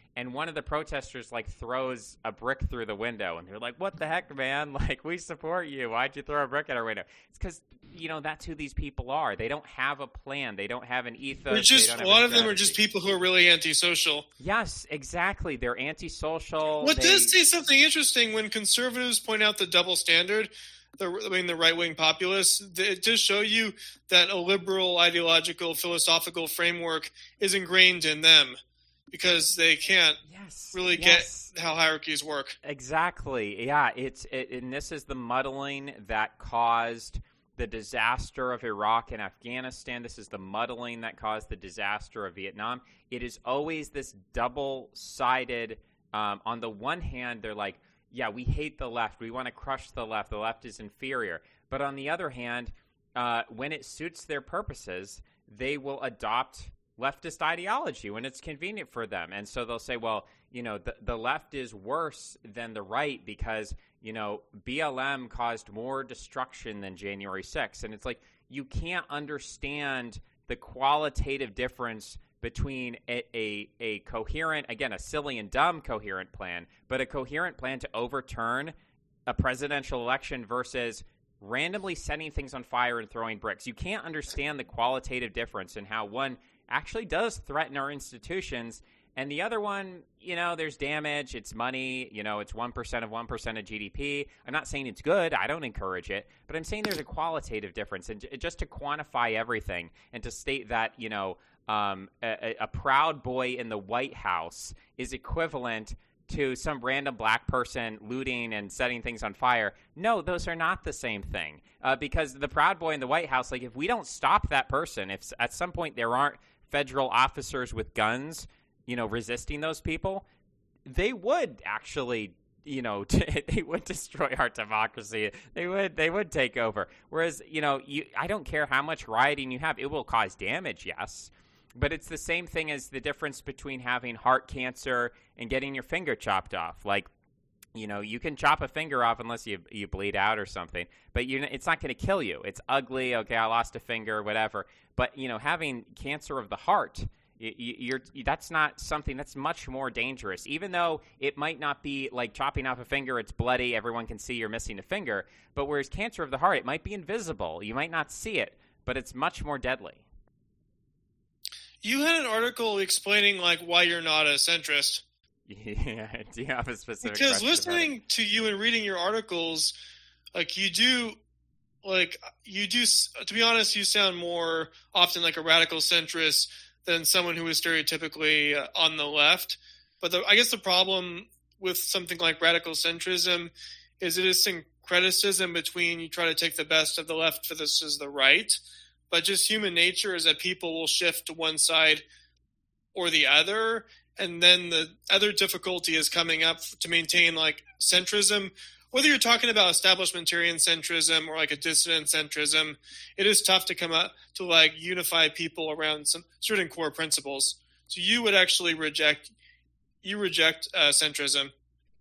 and one of the protesters like throws a brick through the window, and they're like, "What the heck, man? Like, we support you. Why'd you throw a brick at our window?" It's because, you know, that's who these people are. They don't have a plan. They don't have an ethos. They're just, they a lot of them are just people who are really antisocial. Yes, exactly. They're antisocial. What they... does say something interesting when conservatives point out the double standard, the, I mean, the right-wing populists, it does show you that a liberal ideological philosophical framework is ingrained in them because they can't yes, really yes. get how hierarchies work. Exactly. Yeah, it's it, and this is the muddling that caused the disaster of Iraq and Afghanistan. This is the muddling that caused the disaster of Vietnam. It is always this double-sided, um, on the one hand, they're like, yeah, we hate the left. We want to crush the left. The left is inferior. But on the other hand, uh, when it suits their purposes, they will adopt leftist ideology when it's convenient for them. And so they'll say, well, you know, the, the left is worse than the right because, you know, B L M caused more destruction than January sixth. And it's like, you can't understand the qualitative difference between a, a, a coherent, again, a silly and dumb coherent plan, but a coherent plan to overturn a presidential election versus randomly setting things on fire and throwing bricks. You can't understand the qualitative difference in how one actually does threaten our institutions, and the other one, you know, there's damage, it's money, you know, it's one percent of one percent of G D P. I'm not saying it's good, I don't encourage it, but I'm saying there's a qualitative difference. And just to quantify everything and to state that, you know, um, a, a proud boy in the White House is equivalent to some random black person looting and setting things on fire. No, those are not the same thing. Uh, because the Proud Boy in the White House, like, if we don't stop that person, if at some point there aren't federal officers with guns, you know, resisting those people, they would actually, you know, t- they would destroy our democracy. They would, they would take over. Whereas, you know, you, I don't care how much rioting you have. It will cause damage, yes. But it's the same thing as the difference between having heart cancer and getting your finger chopped off. Like, you know, you can chop a finger off unless you you bleed out or something, but you it's not going to kill you. It's ugly. Okay, I lost a finger, whatever. But, you know, having cancer of the heart, you, you're that's not something that's much more dangerous. Even though it might not be like chopping off a finger, it's bloody, everyone can see you're missing a finger. But whereas cancer of the heart, it might be invisible. You might not see it, but it's much more deadly. You had an article explaining, like, why you're not a centrist. Yeah, do you have a specific Because listening to you and reading your articles, like, you do, like, you do, to be honest, you sound more often like a radical centrist than someone who is stereotypically uh, on the left. But the, I guess the problem with something like radical centrism is it is syncretism between you try to take the best of the left versus the right. But just human nature is that people will shift to one side or the other. And then the other difficulty is coming up to maintain, like, centrism. Whether you're talking about establishmentarian centrism or like a dissident centrism, it is tough to come up to, like, unify people around some certain core principles. So you would actually reject, you reject uh, centrism.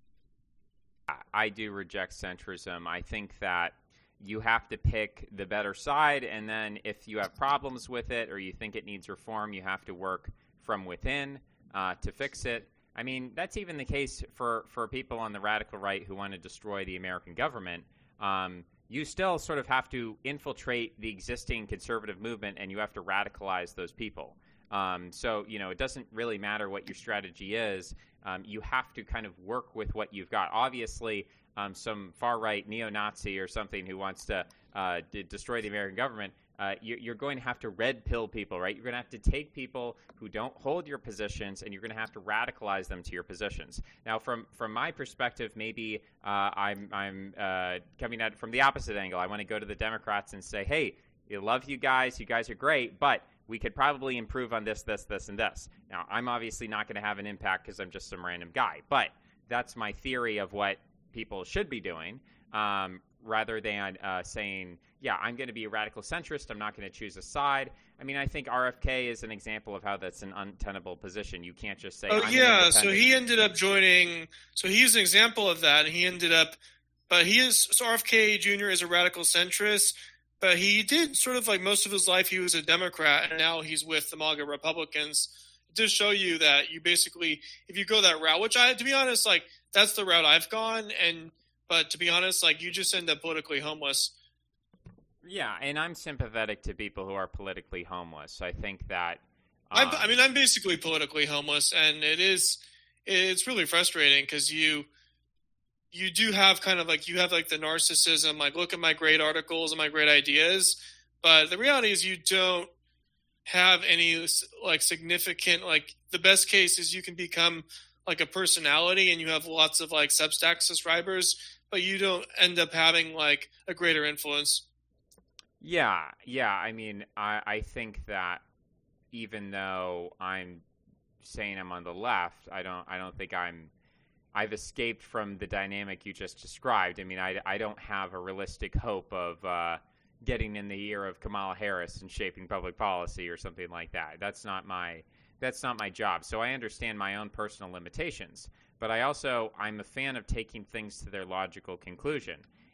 I do reject centrism. I think that you have to pick the better side, and then if you have problems with it or you think it needs reform, you have to work from within uh, to fix it. I mean, that's even the case for, for people on the radical right who want to destroy the American government. Um, you still sort of have to infiltrate the existing conservative movement, and you have to radicalize those people. Um, so, you know, it doesn't really matter what your strategy is. Um, you have to kind of work with what you've got. Obviously, Um, some far-right neo-Nazi or something who wants to uh, d- destroy the American government, uh, you, you're going to have to red pill people, right? You're going to have to take people who don't hold your positions, and you're going to have to radicalize them to your positions. Now, from from my perspective, maybe uh, I'm I'm uh, coming at it from the opposite angle. I want to go to the Democrats and say, hey, I love you guys. You guys are great, but we could probably improve on this, this, this, and this. Now, I'm obviously not going to have an impact because I'm just some random guy, but that's my theory of what people should be doing, um, rather than uh, saying, yeah, I'm going to be a radical centrist, I'm not going to choose a side. I mean, I think R F K is an example of how that's an untenable position. You can't just say, oh, I'm yeah, so he ended up joining, so he's an example of that, and he ended up, but he is, so R F K Junior is a radical centrist, but he did sort of like most of his life, he was a Democrat, and now he's with the MAGA Republicans. it does show you that you basically, if you go that route, which I, to be honest, like that's the route I've gone. And, but to be honest, like you just end up politically homeless. Yeah. And I'm sympathetic to people who are politically homeless. I think that, um, I, I mean, I'm basically politically homeless, and it is, it's really frustrating because you, you do have kind of like, you have like the narcissism, like look at my great articles and my great ideas. But the reality is you don't have any like significant, like the best case is you can become like a personality and you have lots of like Substack subscribers, but you don't end up having like a greater influence. Yeah. Yeah. I mean, I, I think that even though I'm saying I'm on the left, I don't, I don't think I'm, I've escaped from the dynamic you just described. I mean, I, I don't have a realistic hope of, uh, getting in the ear of Kamala Harris and shaping public policy or something like that. That's not my that's not my job. So I understand my own personal limitations, but I also I'm a fan of taking things to their logical conclusion.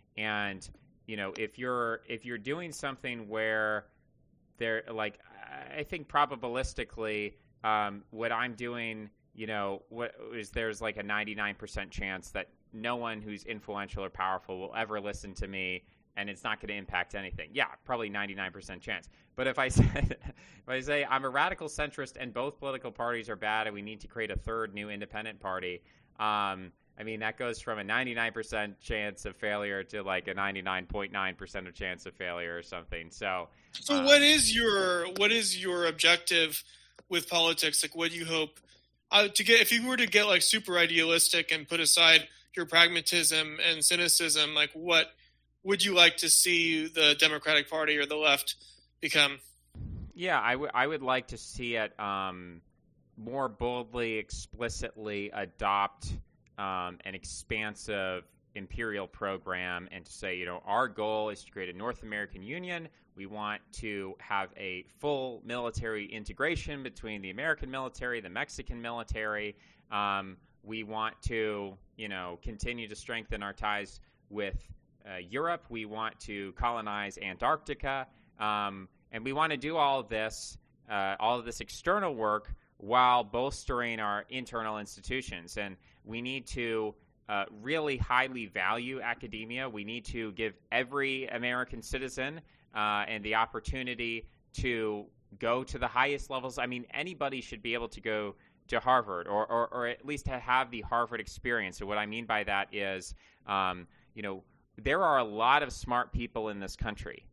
And you know, if you're if you're doing something where they're like, I think probabilistically, um, what I'm doing, you know, what is there's like a ninety-nine percent chance that no one who's influential or powerful will ever listen to me. And it's not going to impact anything. Yeah, probably ninety-nine percent chance. But if I say, if I say I'm a radical centrist and both political parties are bad and we need to create a third new independent party, um, I mean, that goes from a ninety-nine percent chance of failure to like a ninety-nine point nine percent of chance of failure or something. So, so um, what is your what is your objective with politics? Like, what do you hope uh, to get? If you were to get like super idealistic and put aside your pragmatism and cynicism, like what would you like to see the Democratic Party or the left become? Yeah, I, w- I would like to see it um, more boldly, explicitly adopt um, an expansive imperial program and to say, you know, our goal is to create a North American Union. We want to have a full military integration between the American military, the Mexican military. Um, we want to, you know, continue to strengthen our ties with Uh, Europe. We want to colonize Antarctica, um, and we want to do all of this, uh, all of this external work while bolstering our internal institutions. And we need to uh, really highly value academia. We need to give every American citizen uh, and the opportunity to go to the highest levels. I mean, anybody should be able to go to Harvard or, or, or at least to have the Harvard experience. So what I mean by that is, um, you know, there are a lot of smart people in this country,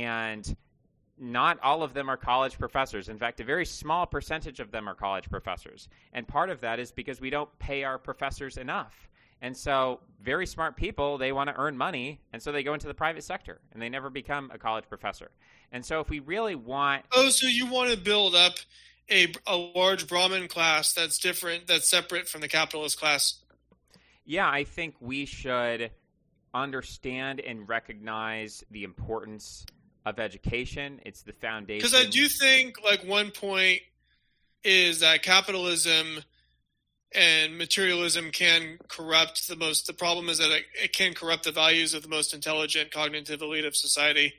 and not all of them are college professors. In fact, a very small percentage of them are college professors. And part of that is because we don't pay our professors enough. And so very smart people, they want to earn money, and so they go into the private sector, and they never become a college professor. And so if we really want... Oh, so you want to build up a, a large Brahmin class that's different, that's separate from the capitalist class? Yeah, I think we should understand and recognize the importance of education. It's the foundation. Because I do think, like, one point is that capitalism and materialism can corrupt the most. The problem is that it, it can corrupt the values of the most intelligent, cognitive elite of society.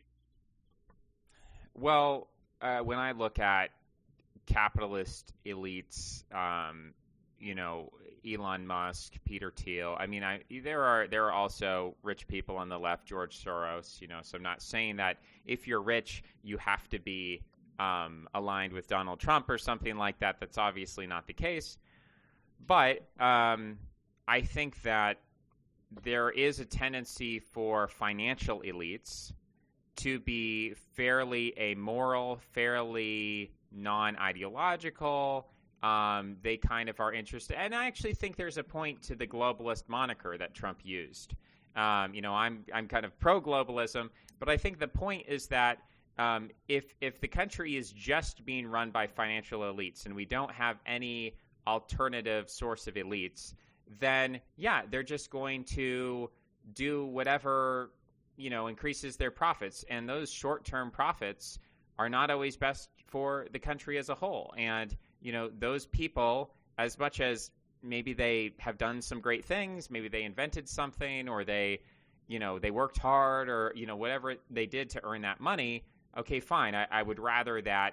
Well, uh, when I look at capitalist elites, um, you know, Elon Musk, Peter Thiel. I mean, I there are there are also rich people on the left, George Soros. You know, so I'm not saying that if you're rich, you have to be um, aligned with Donald Trump or something like that. That's obviously not the case. But um, I think that there is a tendency for financial elites to be fairly amoral, fairly non-ideological. Um, they kind of are interested. And I actually think there's a point to the globalist moniker that Trump used. Um, you know, I'm I'm kind of pro-globalism, but I think the point is that um, if if the country is just being run by financial elites and we don't have any alternative source of elites, then, yeah, they're just going to do whatever, you know, increases their profits. And those short-term profits are not always best for the country as a whole. And you know, those people, as much as maybe they have done some great things, maybe they invented something or they, you know, they worked hard or, you know, whatever they did to earn that money, okay, fine. I, I would rather that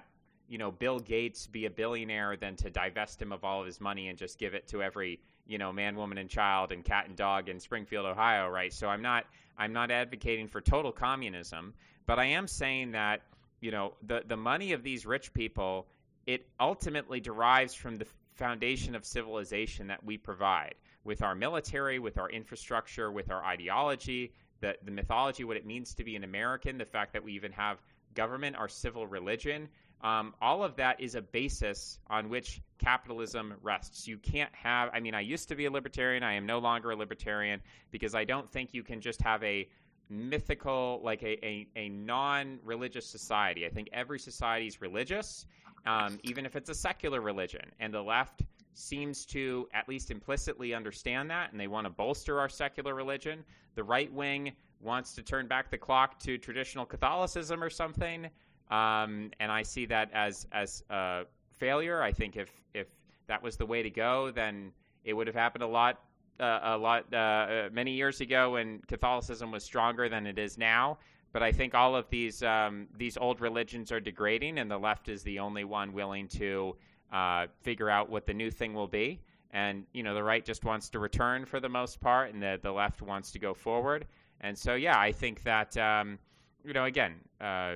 you know, Bill Gates be a billionaire than to divest him of all of his money and just give it to every, you know, man, woman, and child and cat and dog in Springfield, Ohio, right? So I'm not I'm not advocating for total communism, but I am saying that, you know, the, the money of these rich people, it ultimately derives from the foundation of civilization that we provide with our military, with our infrastructure, with our ideology, the, the mythology, what it means to be an American, the fact that we even have government, our civil religion. Um, all of that is a basis on which capitalism rests. You can't have, I mean, I used to be a libertarian. I am no longer a libertarian because I don't think you can just have a mythical, like a, a, a non-religious society. I think every society is religious, um, even if it's a secular religion. And the left seems to at least implicitly understand that, and they want to bolster our secular religion. The right wing wants to turn back the clock to traditional Catholicism or something. Um, and I see that as as a failure. I think if if that was the way to go, then it would have happened a lot uh, a lot uh, many years ago when Catholicism was stronger than it is now. But I think all of these um, these old religions are degrading, and the left is the only one willing to uh, figure out what the new thing will be. And you know, the right just wants to return for the most part, and the the left wants to go forward. And so, yeah, I think that um, you know, again. Uh,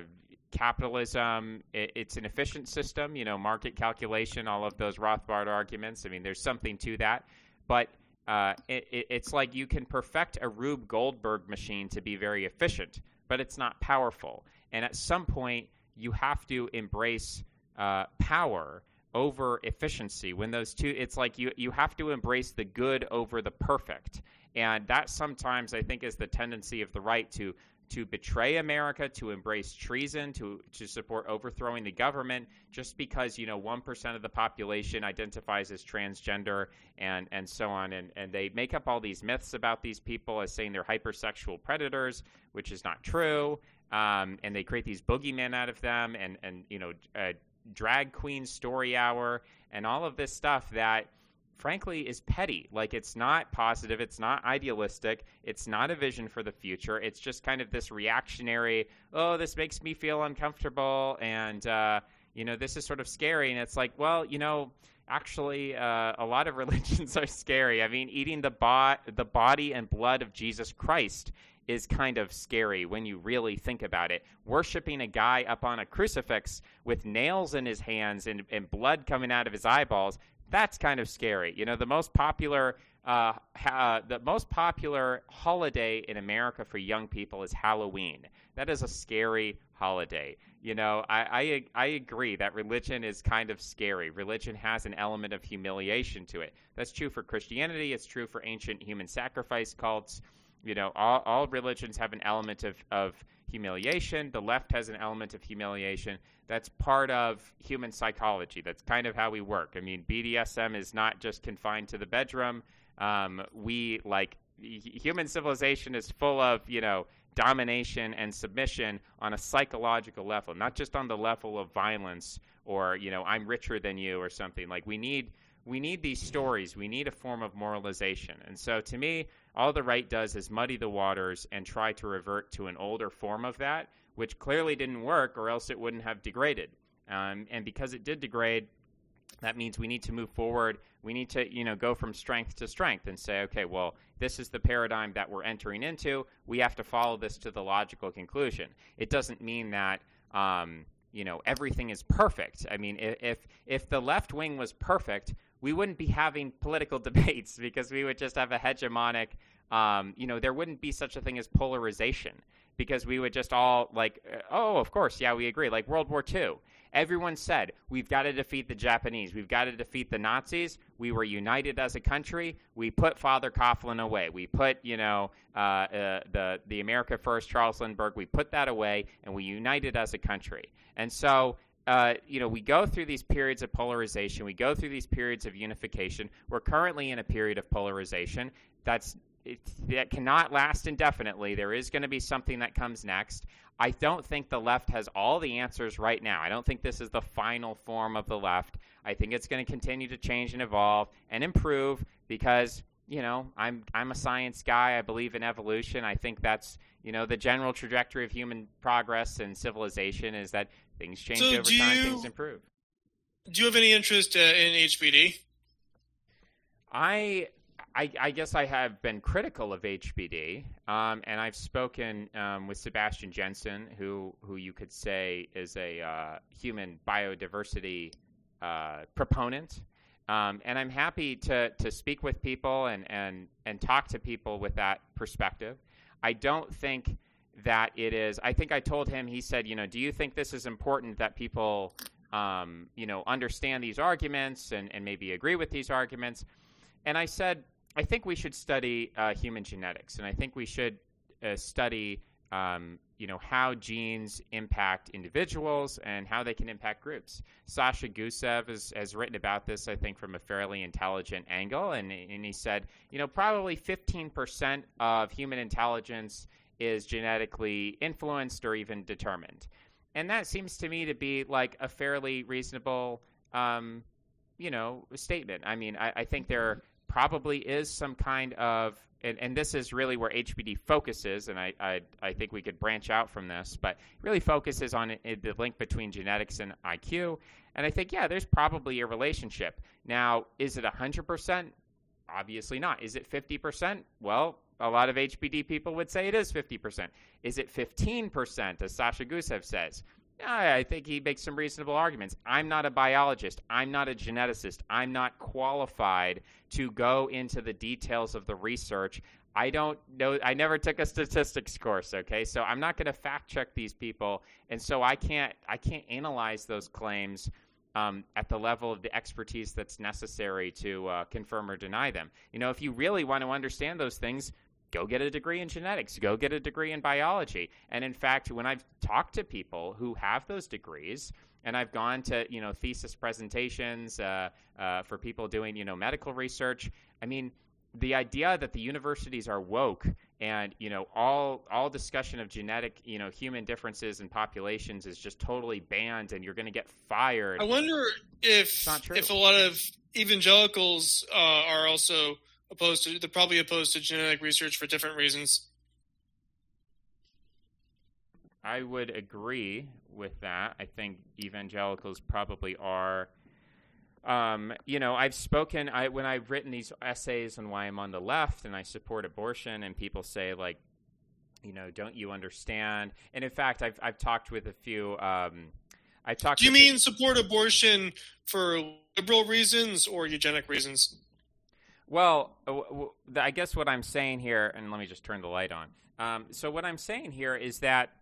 Capitalism, it, it's an efficient system, you know, market calculation, all of those Rothbard arguments. I mean, there's something to that. But uh, it, it, it's like you can perfect a Rube Goldberg machine to be very efficient, but it's not powerful. And at some point, you have to embrace uh, power over efficiency. When those two, it's like you, you have to embrace the good over the perfect. And that sometimes, I think, is the tendency of the right to to betray America, to embrace treason, to to support overthrowing the government, just because, you know, one percent of the population identifies as transgender and, and so on. And, and they make up all these myths about these people as saying they're hypersexual predators, which is not true. Um, and they create these boogeymen out of them and, and you know, uh, drag queen story hour and all of this stuff that, frankly, is petty. Like, it's not positive. It's not idealistic. It's not a vision for the future. It's just kind of this reactionary, oh, this makes me feel uncomfortable. And, uh, you know, this is sort of scary. And it's like, well, you know, actually, uh, a lot of religions are scary. I mean, eating the, bo- the body and blood of Jesus Christ is kind of scary when you really think about it. Worshipping a guy up on a crucifix with nails in his hands and, and blood coming out of his eyeballs, that's kind of scary. You know, the most popular uh, ha- the most popular holiday in America for young people is Halloween. That is a scary holiday. You know, I, I I agree that religion is kind of scary. Religion has an element of humiliation to it. That's true for Christianity. It's true for ancient human sacrifice cults. You know, all, all religions have an element of, of humiliation. The left has an element of humiliation. That's part of human psychology. That's kind of how we work. I mean, B D S M is not just confined to the bedroom. Um, we, like, human civilization is full of, you know, domination and submission on a psychological level, not just on the level of violence or, you know, I'm richer than you or something. Like, we need we need these stories. We need a form of moralization. And so to me, all the right does is muddy the waters and try to revert to an older form of that, which clearly didn't work, or else it wouldn't have degraded. Um, and because it did degrade, that means we need to move forward. We need to, you know, go from strength to strength and say, okay, well, this is the paradigm that we're entering into. We have to follow this to the logical conclusion. It doesn't mean that, um, you know, everything is perfect. I mean, if if the left wing was perfect, we wouldn't be having political debates because we would just have a hegemonic, um, you know, there wouldn't be such a thing as polarization because we would just all like, oh, of course, yeah, we agree. Like World War Two. Everyone said, we've got to defeat the Japanese. We've got to defeat the Nazis. We were united as a country. We put Father Coughlin away. We put, you know, uh, uh, the, the America First, Charles Lindbergh, we put that away, and we united as a country. And so, uh, you know, we go through these periods of polarization. We go through these periods of unification. We're currently in a period of polarization. That's it, that cannot last indefinitely. There is going to be something that comes next. I don't think the left has all the answers right now. I don't think this is the final form of the left. I think it's going to continue to change and evolve and improve because, you know, I'm I'm a science guy. I believe in evolution. I think that's, you know, the general trajectory of human progress and civilization is that things change so over time, you, things improve. Do you have any interest uh, in H B D? I, I, I guess I have been critical of H B D, um, and I've spoken um, with Sebastian Jensen, who who you could say is a uh, human biodiversity uh, proponent. Um, and I'm happy to to speak with people and, and, and talk to people with that perspective. I don't think that it is – I think I told him, he said, you know, do you think this is important that people, um, you know, understand these arguments and, and maybe agree with these arguments? And I said, I think we should study uh, human genetics, and I think we should uh, study Um, you know, how genes impact individuals and how they can impact groups. Sasha Gusev has, has written about this, I think, from a fairly intelligent angle. And, and he said, you know, probably fifteen percent of human intelligence is genetically influenced or even determined. And that seems to me to be like a fairly reasonable, um, you know, statement. I mean, I, I think there probably is some kind of And, and this is really where H B D focuses, and I, I I think we could branch out from this, but really focuses on it, the link between genetics and I Q. And I think, yeah, there's probably a relationship. Now, is it one hundred percent? Obviously not. Is it fifty percent? Well, a lot of H B D people would say it is fifty percent. Is it fifteen percent, as Sasha Gusev says? I think he makes some reasonable arguments. I'm not a biologist. I'm not a geneticist. I'm not qualified to go into the details of the research. I don't know. I never took a statistics course, okay? So I'm not going to fact check these people, and so I can't I can't analyze those claims um, at the level of the expertise that's necessary to uh, confirm or deny them. You know, if you really want to understand those things, go get a degree in genetics, go get a degree in biology. And in fact, when I've talked to people who have those degrees, and I've gone to, you know, thesis presentations uh, uh, for people doing, you know, medical research, I mean, the idea that the universities are woke and, you know, all all discussion of genetic, you know, human differences in populations is just totally banned and you're going to get fired. I wonder if if a lot of evangelicals uh, are also opposed to, they're probably opposed to genetic research for different reasons. I would agree with that. I think evangelicals probably are. Um, you know, I've spoken, I, when I've written these essays on why I'm on the left and I support abortion, and people say, like, you know, don't you understand? And in fact, I've I've talked with a few. Um, I've talked. Do you mean the, support abortion for liberal reasons or eugenic reasons? Well, I guess what I'm saying here, and let me just turn the light on. Um, so what I'm saying here is that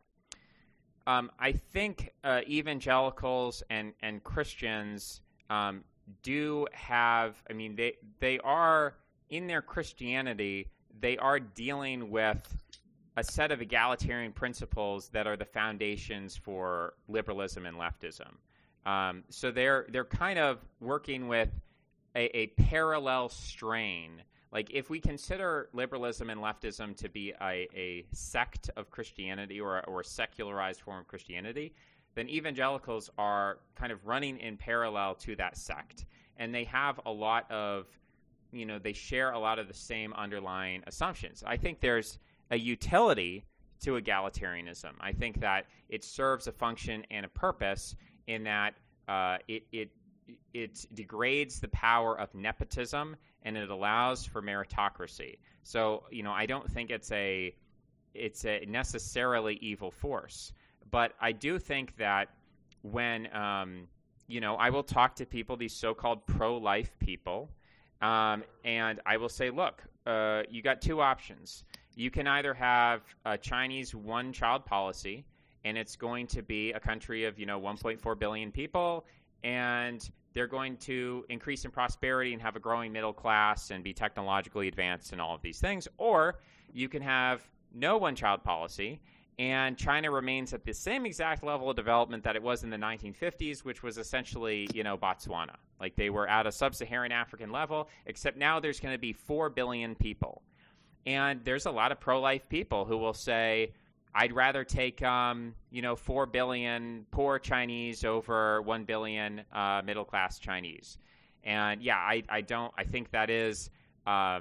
um, I think uh, evangelicals and, and Christians um, do have, I mean, they they are, in their Christianity, they are dealing with a set of egalitarian principles that are the foundations for liberalism and leftism. Um, so they're they're kind of working with A, a parallel strain. Like, if we consider liberalism and leftism to be a, a sect of Christianity or, or a secularized form of Christianity, then evangelicals are kind of running in parallel to that sect. And they have a lot of, you know, they share a lot of the same underlying assumptions. I think there's a utility to egalitarianism. I think that it serves a function and a purpose in that uh, it, it it degrades the power of nepotism and it allows for meritocracy. So, you know, I don't think it's a it's a necessarily evil force, but I do think that when um, you know, I will talk to people, these so-called pro-life people, um, and I will say, look, uh, you got two options. You can either have a Chinese one-child policy, and it's going to be a country of, you know, one point four billion people, and they're going to increase in prosperity and have a growing middle class and be technologically advanced and all of these things. Or you can have no one-child policy, and China remains at the same exact level of development that it was in the nineteen fifties, which was essentially, you know, Botswana. Like, they were at a sub-Saharan African level, except now there's going to be four billion people. And there's a lot of pro-life people who will say, I'd rather take, um, you know, four billion poor Chinese over one billion uh, middle-class Chinese. And, yeah, I, I don't – I think that is um,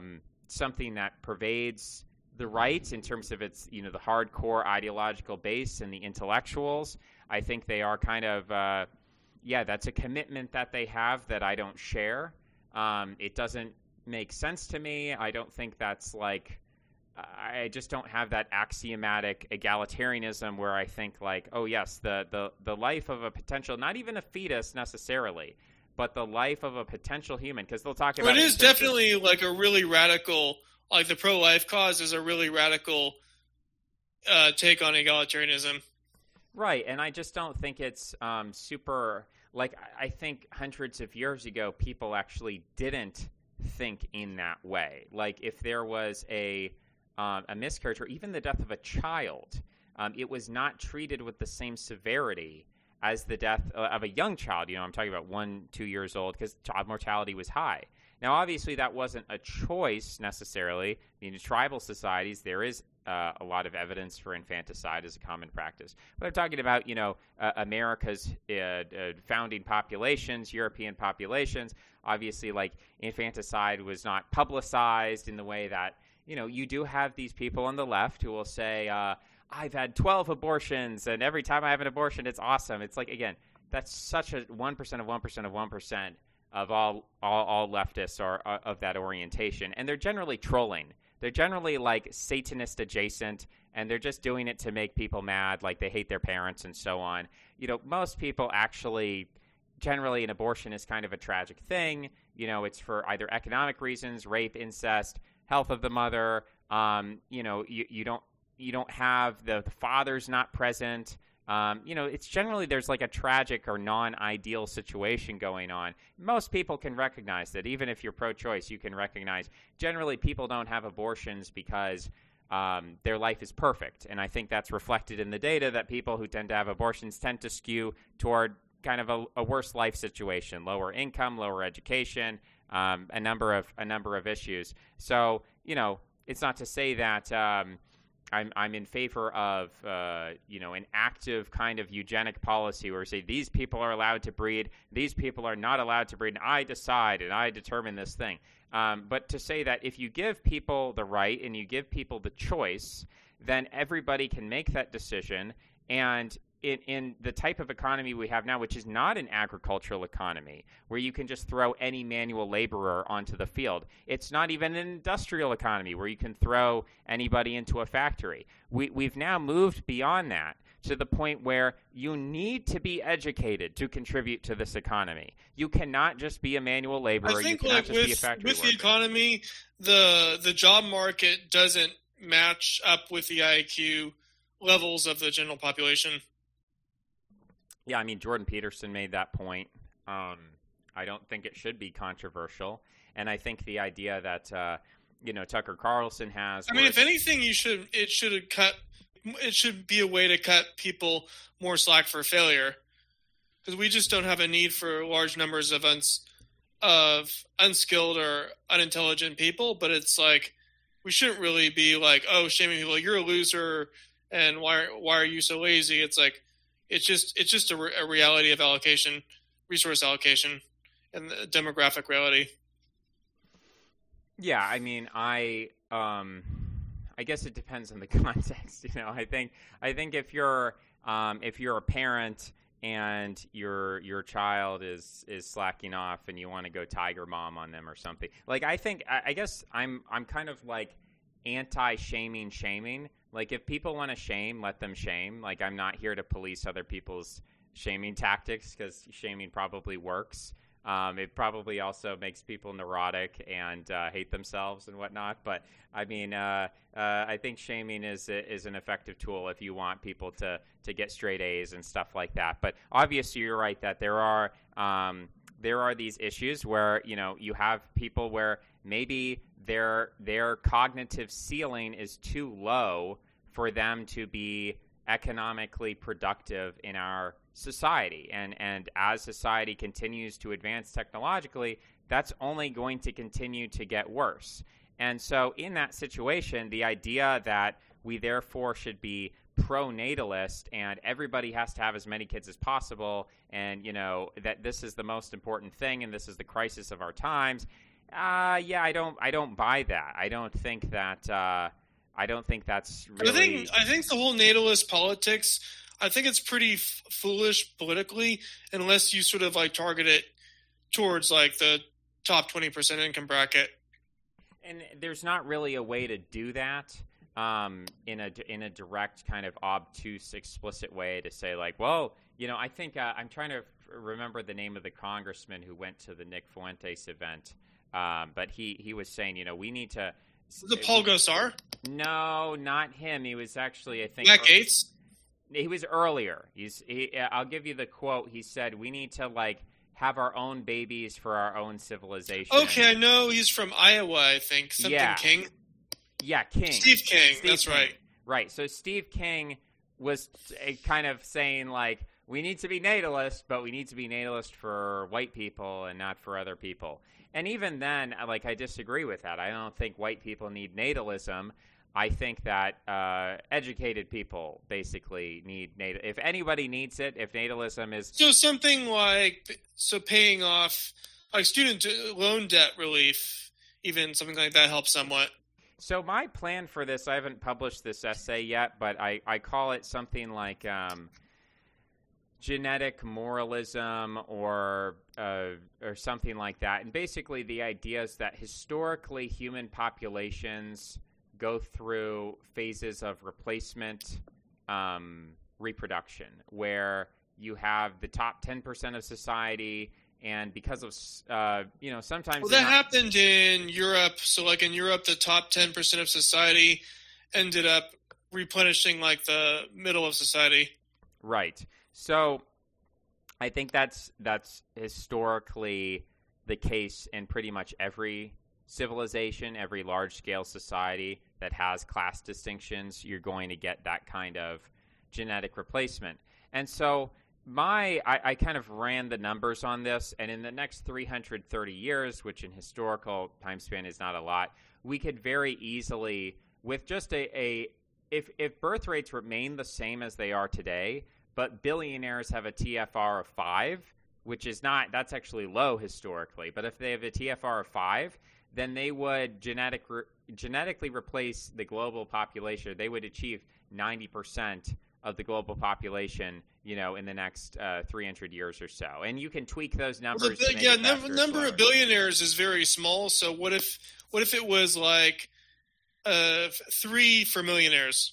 something that pervades the right in terms of its, you know, the hardcore ideological base and the intellectuals. I think they are kind of, uh, yeah, that's a commitment that they have that I don't share. Um, it doesn't make sense to me. I don't think that's like, I just don't have that axiomatic egalitarianism where I think like, oh yes, the, the, the life of a potential, not even a fetus necessarily, but the life of a potential human, because they'll talk about well, it. It is definitely of, like a really radical, like the pro-life cause is a really radical uh, take on egalitarianism. Right, and I just don't think it's um, super, like I think hundreds of years ago, people actually didn't think in that way. Like if there was a, um, a miscarriage or even the death of a child, um, it was not treated with the same severity as the death of a young child. You know, I'm talking about one, two years old, because child mortality was high. Now, obviously, that wasn't a choice necessarily. In tribal societies, there is uh, a lot of evidence for infanticide as a common practice. But I'm talking about, you know, uh, America's uh, uh, founding populations, European populations. Obviously, like, infanticide was not publicized in the way that, you know, you do have these people on the left who will say, uh, I've had twelve abortions, and every time I have an abortion, it's awesome. It's like, again, that's such a one percent of one percent of one percent of all, all, all leftists are uh, of that orientation. And they're generally trolling. They're generally, like, Satanist adjacent, and they're just doing it to make people mad, like they hate their parents and so on. You know, most people actually, generally an abortion is kind of a tragic thing. You know, it's for either economic reasons, rape, incest, health of the mother. Um, you know, you, you don't, You don't have the, the father's not present. Um, you know, it's generally there's like a tragic or non-ideal situation going on. Most people can recognize that. Even if you're pro-choice, you can recognize generally people don't have abortions because um, their life is perfect. And I think that's reflected in the data that people who tend to have abortions tend to skew toward kind of a, a worse life situation, lower income, lower education, um, a number of a number of issues. So, you know, it's not to say that um, I'm I'm in favor of uh, you know, an active kind of eugenic policy where we say these people are allowed to breed, these people are not allowed to breed, and I decide and I determine this thing. Um, but to say that if you give people the right and you give people the choice, then everybody can make that decision. And in, in the type of economy we have now, which is not an agricultural economy, where you can just throw any manual laborer onto the field. It's not even an industrial economy where you can throw anybody into a factory. We, we've now moved beyond that to the point where you need to be educated to contribute to this economy. You cannot just be a manual laborer. I think you cannot like just with, be a factory with worker. the economy, the the job market doesn't match up with the I Q levels of the general population. Yeah, I mean, Jordan Peterson made that point. Um, I don't think it should be controversial. And I think the idea that, uh, you know, Tucker Carlson has... I mean, if anything, you should it should cut... It should be a way to cut people more slack for failure. Because we just don't have a need for large numbers of uns, of unskilled or unintelligent people. But it's like, we shouldn't really be like, oh, shaming people, like, you're a loser, and why, why are you so lazy? It's like, It's just it's just a, re- a reality of allocation, resource allocation, and the demographic reality. Yeah, I mean, I um, I guess it depends on the context. You know, I think I think if you're um, if you're a parent and your your child is is slacking off and you want to go Tiger Mom on them or something, like I think I, I guess I'm I'm kind of like anti-shaming shaming. Like, if people want to shame, let them shame. Like, I'm not here to police other people's shaming tactics because shaming probably works. Um, it probably also makes people neurotic and uh, hate themselves and whatnot. But, I mean, uh, uh, I think shaming is is an effective tool if you want people to, to get straight A's and stuff like that. But obviously, you're right that there are um, there are these issues where, you know, you have people where maybe their their cognitive ceiling is too low for them to be economically productive in our society. And and as society continues to advance technologically, that's only going to continue to get worse. And so in that situation, the idea that we therefore should be pro-natalist and everybody has to have as many kids as possible, and, you know, that this is the most important thing and this is the crisis of our times, Uh, yeah, I don't. I don't buy that. I don't think that. Uh, I don't think that's really. I think. I think the whole natalist politics. I think it's pretty f- foolish politically, unless you sort of like target it towards like the top twenty percent income bracket. And there's not really a way to do that um, in a in a direct kind of obtuse, explicit way to say like, well, you know, I think uh, I'm trying to f- remember the name of the congressman who went to the Nick Fuentes event, um, but he he was saying, you know, we need to. Was it Paul Gosar? No, not him. He was actually, I think, Matt Gaetz. He was earlier. He's. He, I'll give you the quote. He said, "We need to like." have our own babies for our own civilization. Okay, I know he's from Iowa, I think. Something yeah. King? Yeah, King. Steve King, Steve that's King. right. Right, so Steve King was kind of saying, like, we need to be natalist, but we need to be natalist for white people and not for other people. And even then, like, I disagree with that. I don't think white people need natalism. I think that uh, educated people basically need natal. If anybody needs it, if natalism is so something like so paying off like student loan debt relief, even something like that helps somewhat. So my plan for this, I haven't published this essay yet, but I, I call it something like um, genetic moralism or uh, or something like that. And basically, the idea is that historically, human populations go through phases of replacement um, reproduction where you have the top ten percent of society, and because of, uh, you know, sometimes... Well, that not... happened in Europe. So, like, in Europe, the top ten percent of society ended up replenishing, like, the middle of society. Right. So, I think that's that's historically the case in pretty much every civilization, every large-scale society that has class distinctions. You're going to get that kind of genetic replacement. And so my I, I kind of ran the numbers on this, and in the next three hundred thirty years, which in historical time span is not a lot, we could very easily, with just a, a if if birth rates remain the same as they are today, but billionaires have a T F R of five, which is not, that's actually low historically, but if they have a T F R of five, then they would genetic re, genetically replace the global population. They would achieve ninety percent of the global population, you know, in the next uh, three hundred years or so. And you can tweak those numbers. Well, the, to make yeah, it number, number of billionaires is very small. So what if what if it was like uh, three for millionaires?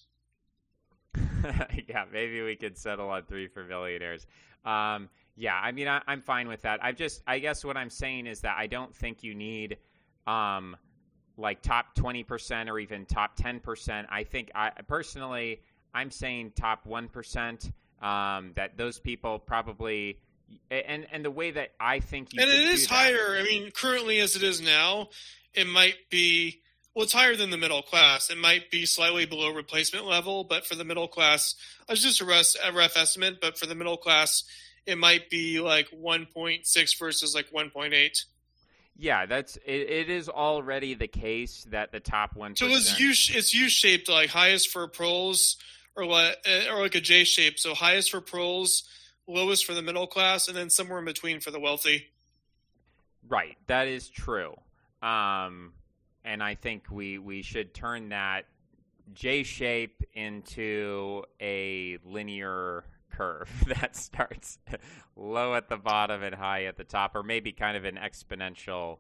Yeah, maybe we could settle on three for millionaires. Um, yeah, I mean, I, I'm fine with that. I've just, I guess what I'm saying is that I don't think you need um, like top twenty percent or even top ten percent. I think I personally, I'm saying top one percent, um, that those people probably, and, and the way that I think you and could it do is that, higher. I mean, currently as it is now, it might be, well, it's higher than the middle class. It might be slightly below replacement level, but for the middle class, it's just a rough, a rough estimate, but for the middle class, it might be like one point six versus like one point eight. Yeah, that's it, it is already the case that the top one percent. So it's U it's U-shaped, like highest for proles or like, or like a J-shape. So highest for proles, lowest for the middle class, and then somewhere in between for the wealthy. Right, that is true. Um, and I think we, we should turn that J-shape into a linear curve that starts low at the bottom and high at the top, or maybe kind of an exponential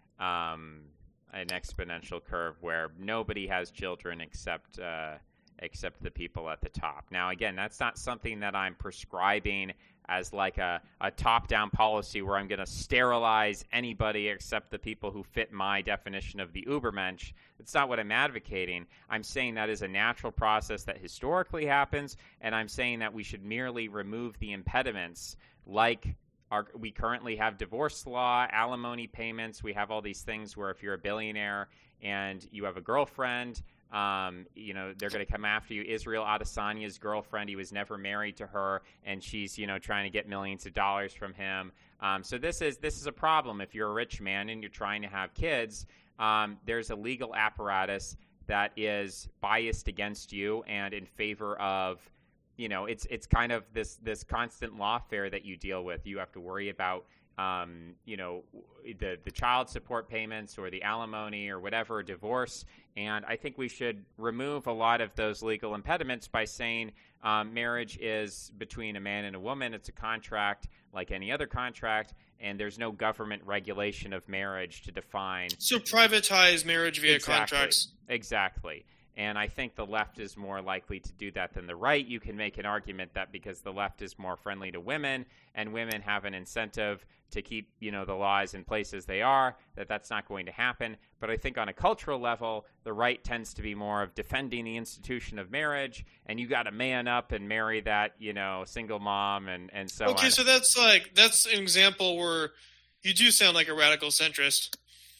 um, an exponential curve where nobody has children except uh, except the people at the top. Now, again, that's not something that I'm prescribing as like a, a top-down policy where I'm going to sterilize anybody except the people who fit my definition of the Ubermensch. That's not what I'm advocating. I'm saying that is a natural process that historically happens, and I'm saying that we should merely remove the impediments like our, we currently have divorce law, alimony payments. We have all these things where if you're a billionaire and you have a girlfriend, Um, you know, they're going to come after you. Israel Adesanya's girlfriend, he was never married to her, and she's, you know, trying to get millions of dollars from him. Um, so this is this is a problem. If you're a rich man and you're trying to have kids, um, there's a legal apparatus that is biased against you and in favor of, you know, it's it's kind of this this constant lawfare that you deal with. You have to worry about um, you know, the the child support payments or the alimony or whatever, divorce. And I think we should remove a lot of those legal impediments by saying um, marriage is between a man and a woman. It's a contract like any other contract, and there's no government regulation of marriage to define. So privatize marriage via exactly. contracts. Exactly. And I think the left is more likely to do that than the right. You can make an argument that because the left is more friendly to women and women have an incentive to keep, you know, the laws in place as they are, that that's not going to happen. But I think on a cultural level, the right tends to be more of defending the institution of marriage, and you got to man up and marry that, you know, single mom and, and so okay, on. Okay, so that's like, that's an example where you do sound like a radical centrist.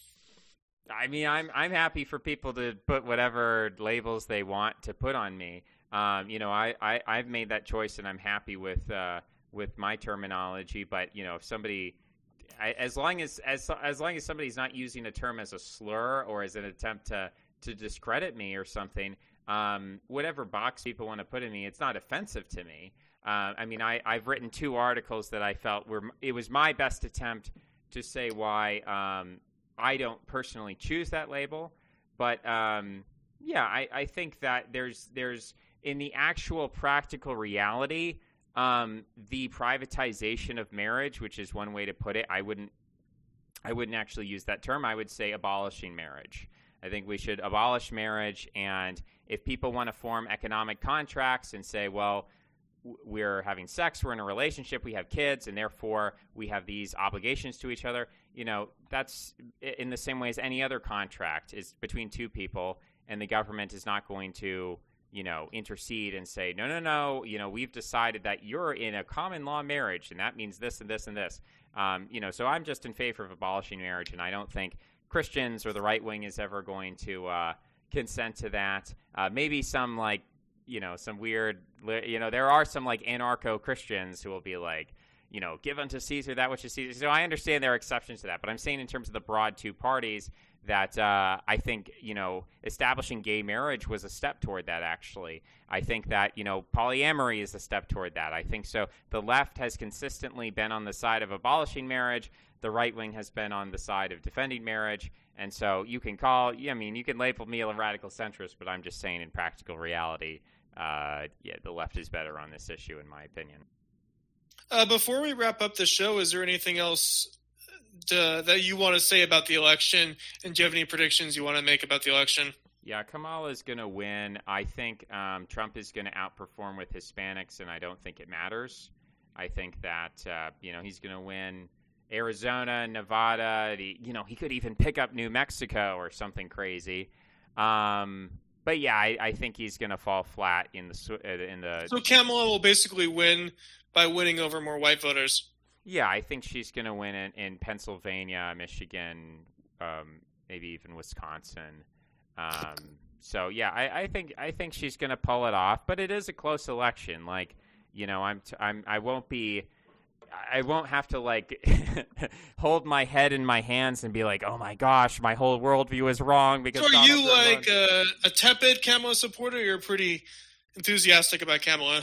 I mean, I'm I'm happy for people to put whatever labels they want to put on me. Um, you know, I, I I've made that choice, and I'm happy with uh, with my terminology. But you know, if somebody, I, as long as as as long as somebody's not using a term as a slur or as an attempt to to discredit me or something, um, whatever box people want to put in me, it's not offensive to me. Uh, I mean, I I've written two articles that I felt were it was my best attempt to say why. Um, I don't personally choose that label, but um, yeah, I, I think that there's there's in the actual practical reality, um, the privatization of marriage, which is one way to put it. I wouldn't I wouldn't actually use that term. I would say abolishing marriage. I think we should abolish marriage, and if people want to form economic contracts and say, well, we're having sex, we're in a relationship, we have kids, and therefore we have these obligations to each other. You know, that's in the same way as any other contract is between two people, and the government is not going to, you know, intercede and say, no, no, no, you know, we've decided that you're in a common law marriage, and that means this and this and this. Um, you know, so I'm just in favor of abolishing marriage, and I don't think Christians or the right wing is ever going to uh, consent to that. Uh, maybe some, like, you know, some weird, you know, there are some like anarcho-Christians who will be like, you know, give unto Caesar that which is Caesar. So I understand there are exceptions to that, but I'm saying in terms of the broad two parties that uh, I think, you know, establishing gay marriage was a step toward that, actually. I think that, you know, polyamory is a step toward that. I think so. The left has consistently been on the side of abolishing marriage. The right wing has been on the side of defending marriage. And so you can call, I mean, you can label me a radical centrist, but I'm just saying in practical reality, uh, yeah, the left is better on this issue, in my opinion. Uh, before we wrap up the show, is there anything else to, that you want to say about the election? And do you have any predictions you want to make about the election? Yeah, Kamala is going to win. I think um, Trump is going to outperform with Hispanics, and I don't think it matters. I think that, uh, you know, he's going to win Arizona, Nevada. The, you know, he could even pick up New Mexico or something crazy. Um, but, yeah, I, I think he's going to fall flat in the in the. So Kamala will basically win by winning over more white voters. Yeah, I think she's going to win in, in Pennsylvania, Michigan, um, maybe even Wisconsin. Um, so yeah, I, I think I think she's going to pull it off. But it is a close election. Like, you know, I'm t- I'm I won't be. I won't have to like hold my head in my hands and be like, oh my gosh, my whole worldview is wrong because. So are Donald you Trump like a, a tepid Kamala supporter? Or you're pretty enthusiastic about Kamala.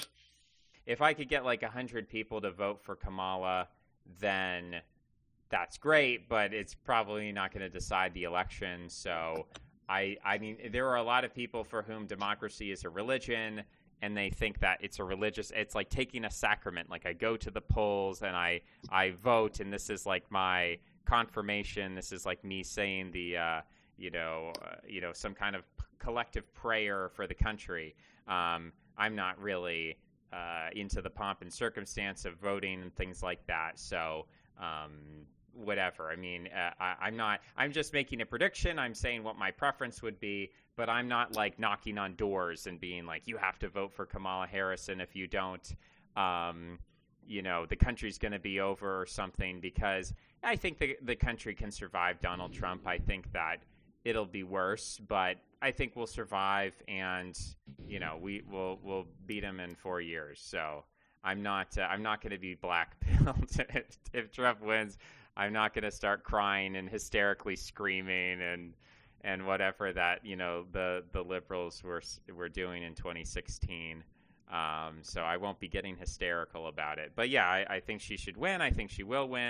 If I could get like a hundred people to vote for Kamala, then that's great, but it's probably not going to decide the election. So I, I mean, there are a lot of people for whom democracy is a religion, and they think that it's a religious, it's like taking a sacrament. Like I go to the polls and I, I vote, and this is like my confirmation. This is like me saying the, uh, you know, uh, you know, some kind of collective prayer for the country. Um, I'm not really uh, into the pomp and circumstance of voting and things like that. So, um, whatever. I mean, uh, I, I'm not, I'm just making a prediction. I'm saying what my preference would be, but I'm not like knocking on doors and being like, you have to vote for Kamala Harris. And if you don't, um, you know, the country's going to be over or something, because I think the, the country can survive Donald Trump. I think that it'll be worse, but I think we'll survive, and, you know, we will, we'll beat him in four years. So I'm not, uh, I'm not going to be black-pilled if, if Trump wins. I'm not going to start crying and hysterically screaming and and whatever that, you know, the, the liberals were were doing in twenty sixteen. Um, so I won't be getting hysterical about it. But, yeah, I, I think she should win. I think she will win.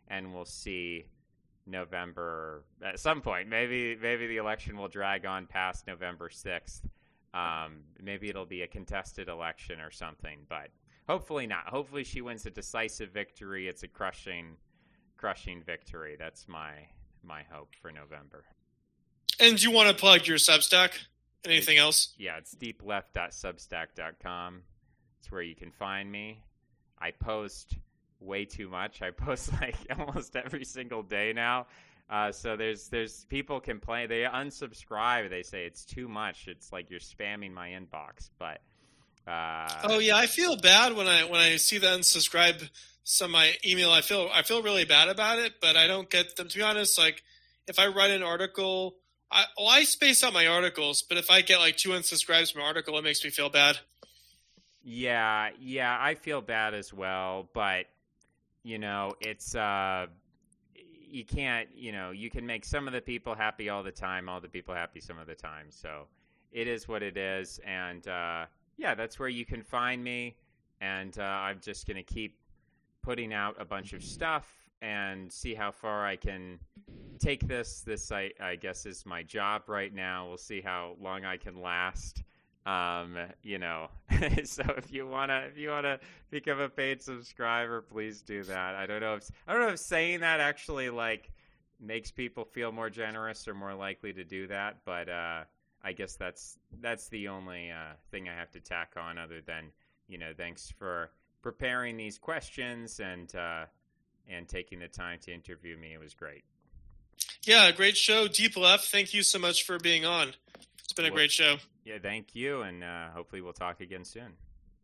and we'll see November at some point. Maybe maybe the election will drag on past November sixth. Um, maybe it'll be a contested election or something, but hopefully not. Hopefully she wins a decisive victory. It's a crushing, crushing victory. That's my my hope for November. And do you want to plug your Substack? Anything it's, else? Yeah, it's deep left dot substack dot com. It's where you can find me. I post way too much. I post like almost every single day now. Uh, so there's there's people complain. They unsubscribe. They say it's too much. It's like you're spamming my inbox. But uh, oh yeah, I feel bad when I when I see the unsubscribe some of my email. I feel I feel really bad about it, but I don't get them. To be honest, like if I write an article, I well I space out my articles. But if I get like two unsubscribes from an article, it makes me feel bad. Yeah, yeah, I feel bad as well. But you know, it's. Uh, You can't, you know, you can make some of the people happy all the time, all the people happy some of the time. So it is what it is. And, uh, yeah, that's where you can find me. And uh, I'm just going to keep putting out a bunch of stuff and see how far I can take this. This, I, I guess, is my job right now. We'll see how long I can last. Um, you know, so if you wanna, if you wanna become a paid subscriber, please do that. I don't know if I don't know if saying that actually like makes people feel more generous or more likely to do that, but uh, I guess that's that's the only uh, thing I have to tack on. Other than you know, thanks for preparing these questions and uh, and taking the time to interview me. It was great. Yeah, great show, Deep Left. Thank you so much for being on. It's been a great show. Yeah, thank you, and uh, hopefully we'll talk again soon.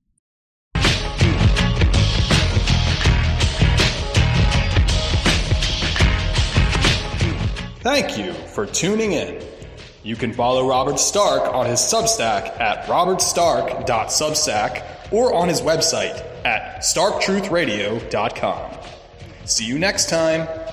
Thank you for tuning in. You can follow Robert Stark on his Substack at robert stark dot substack or on his website at stark truth radio dot com. See you next time.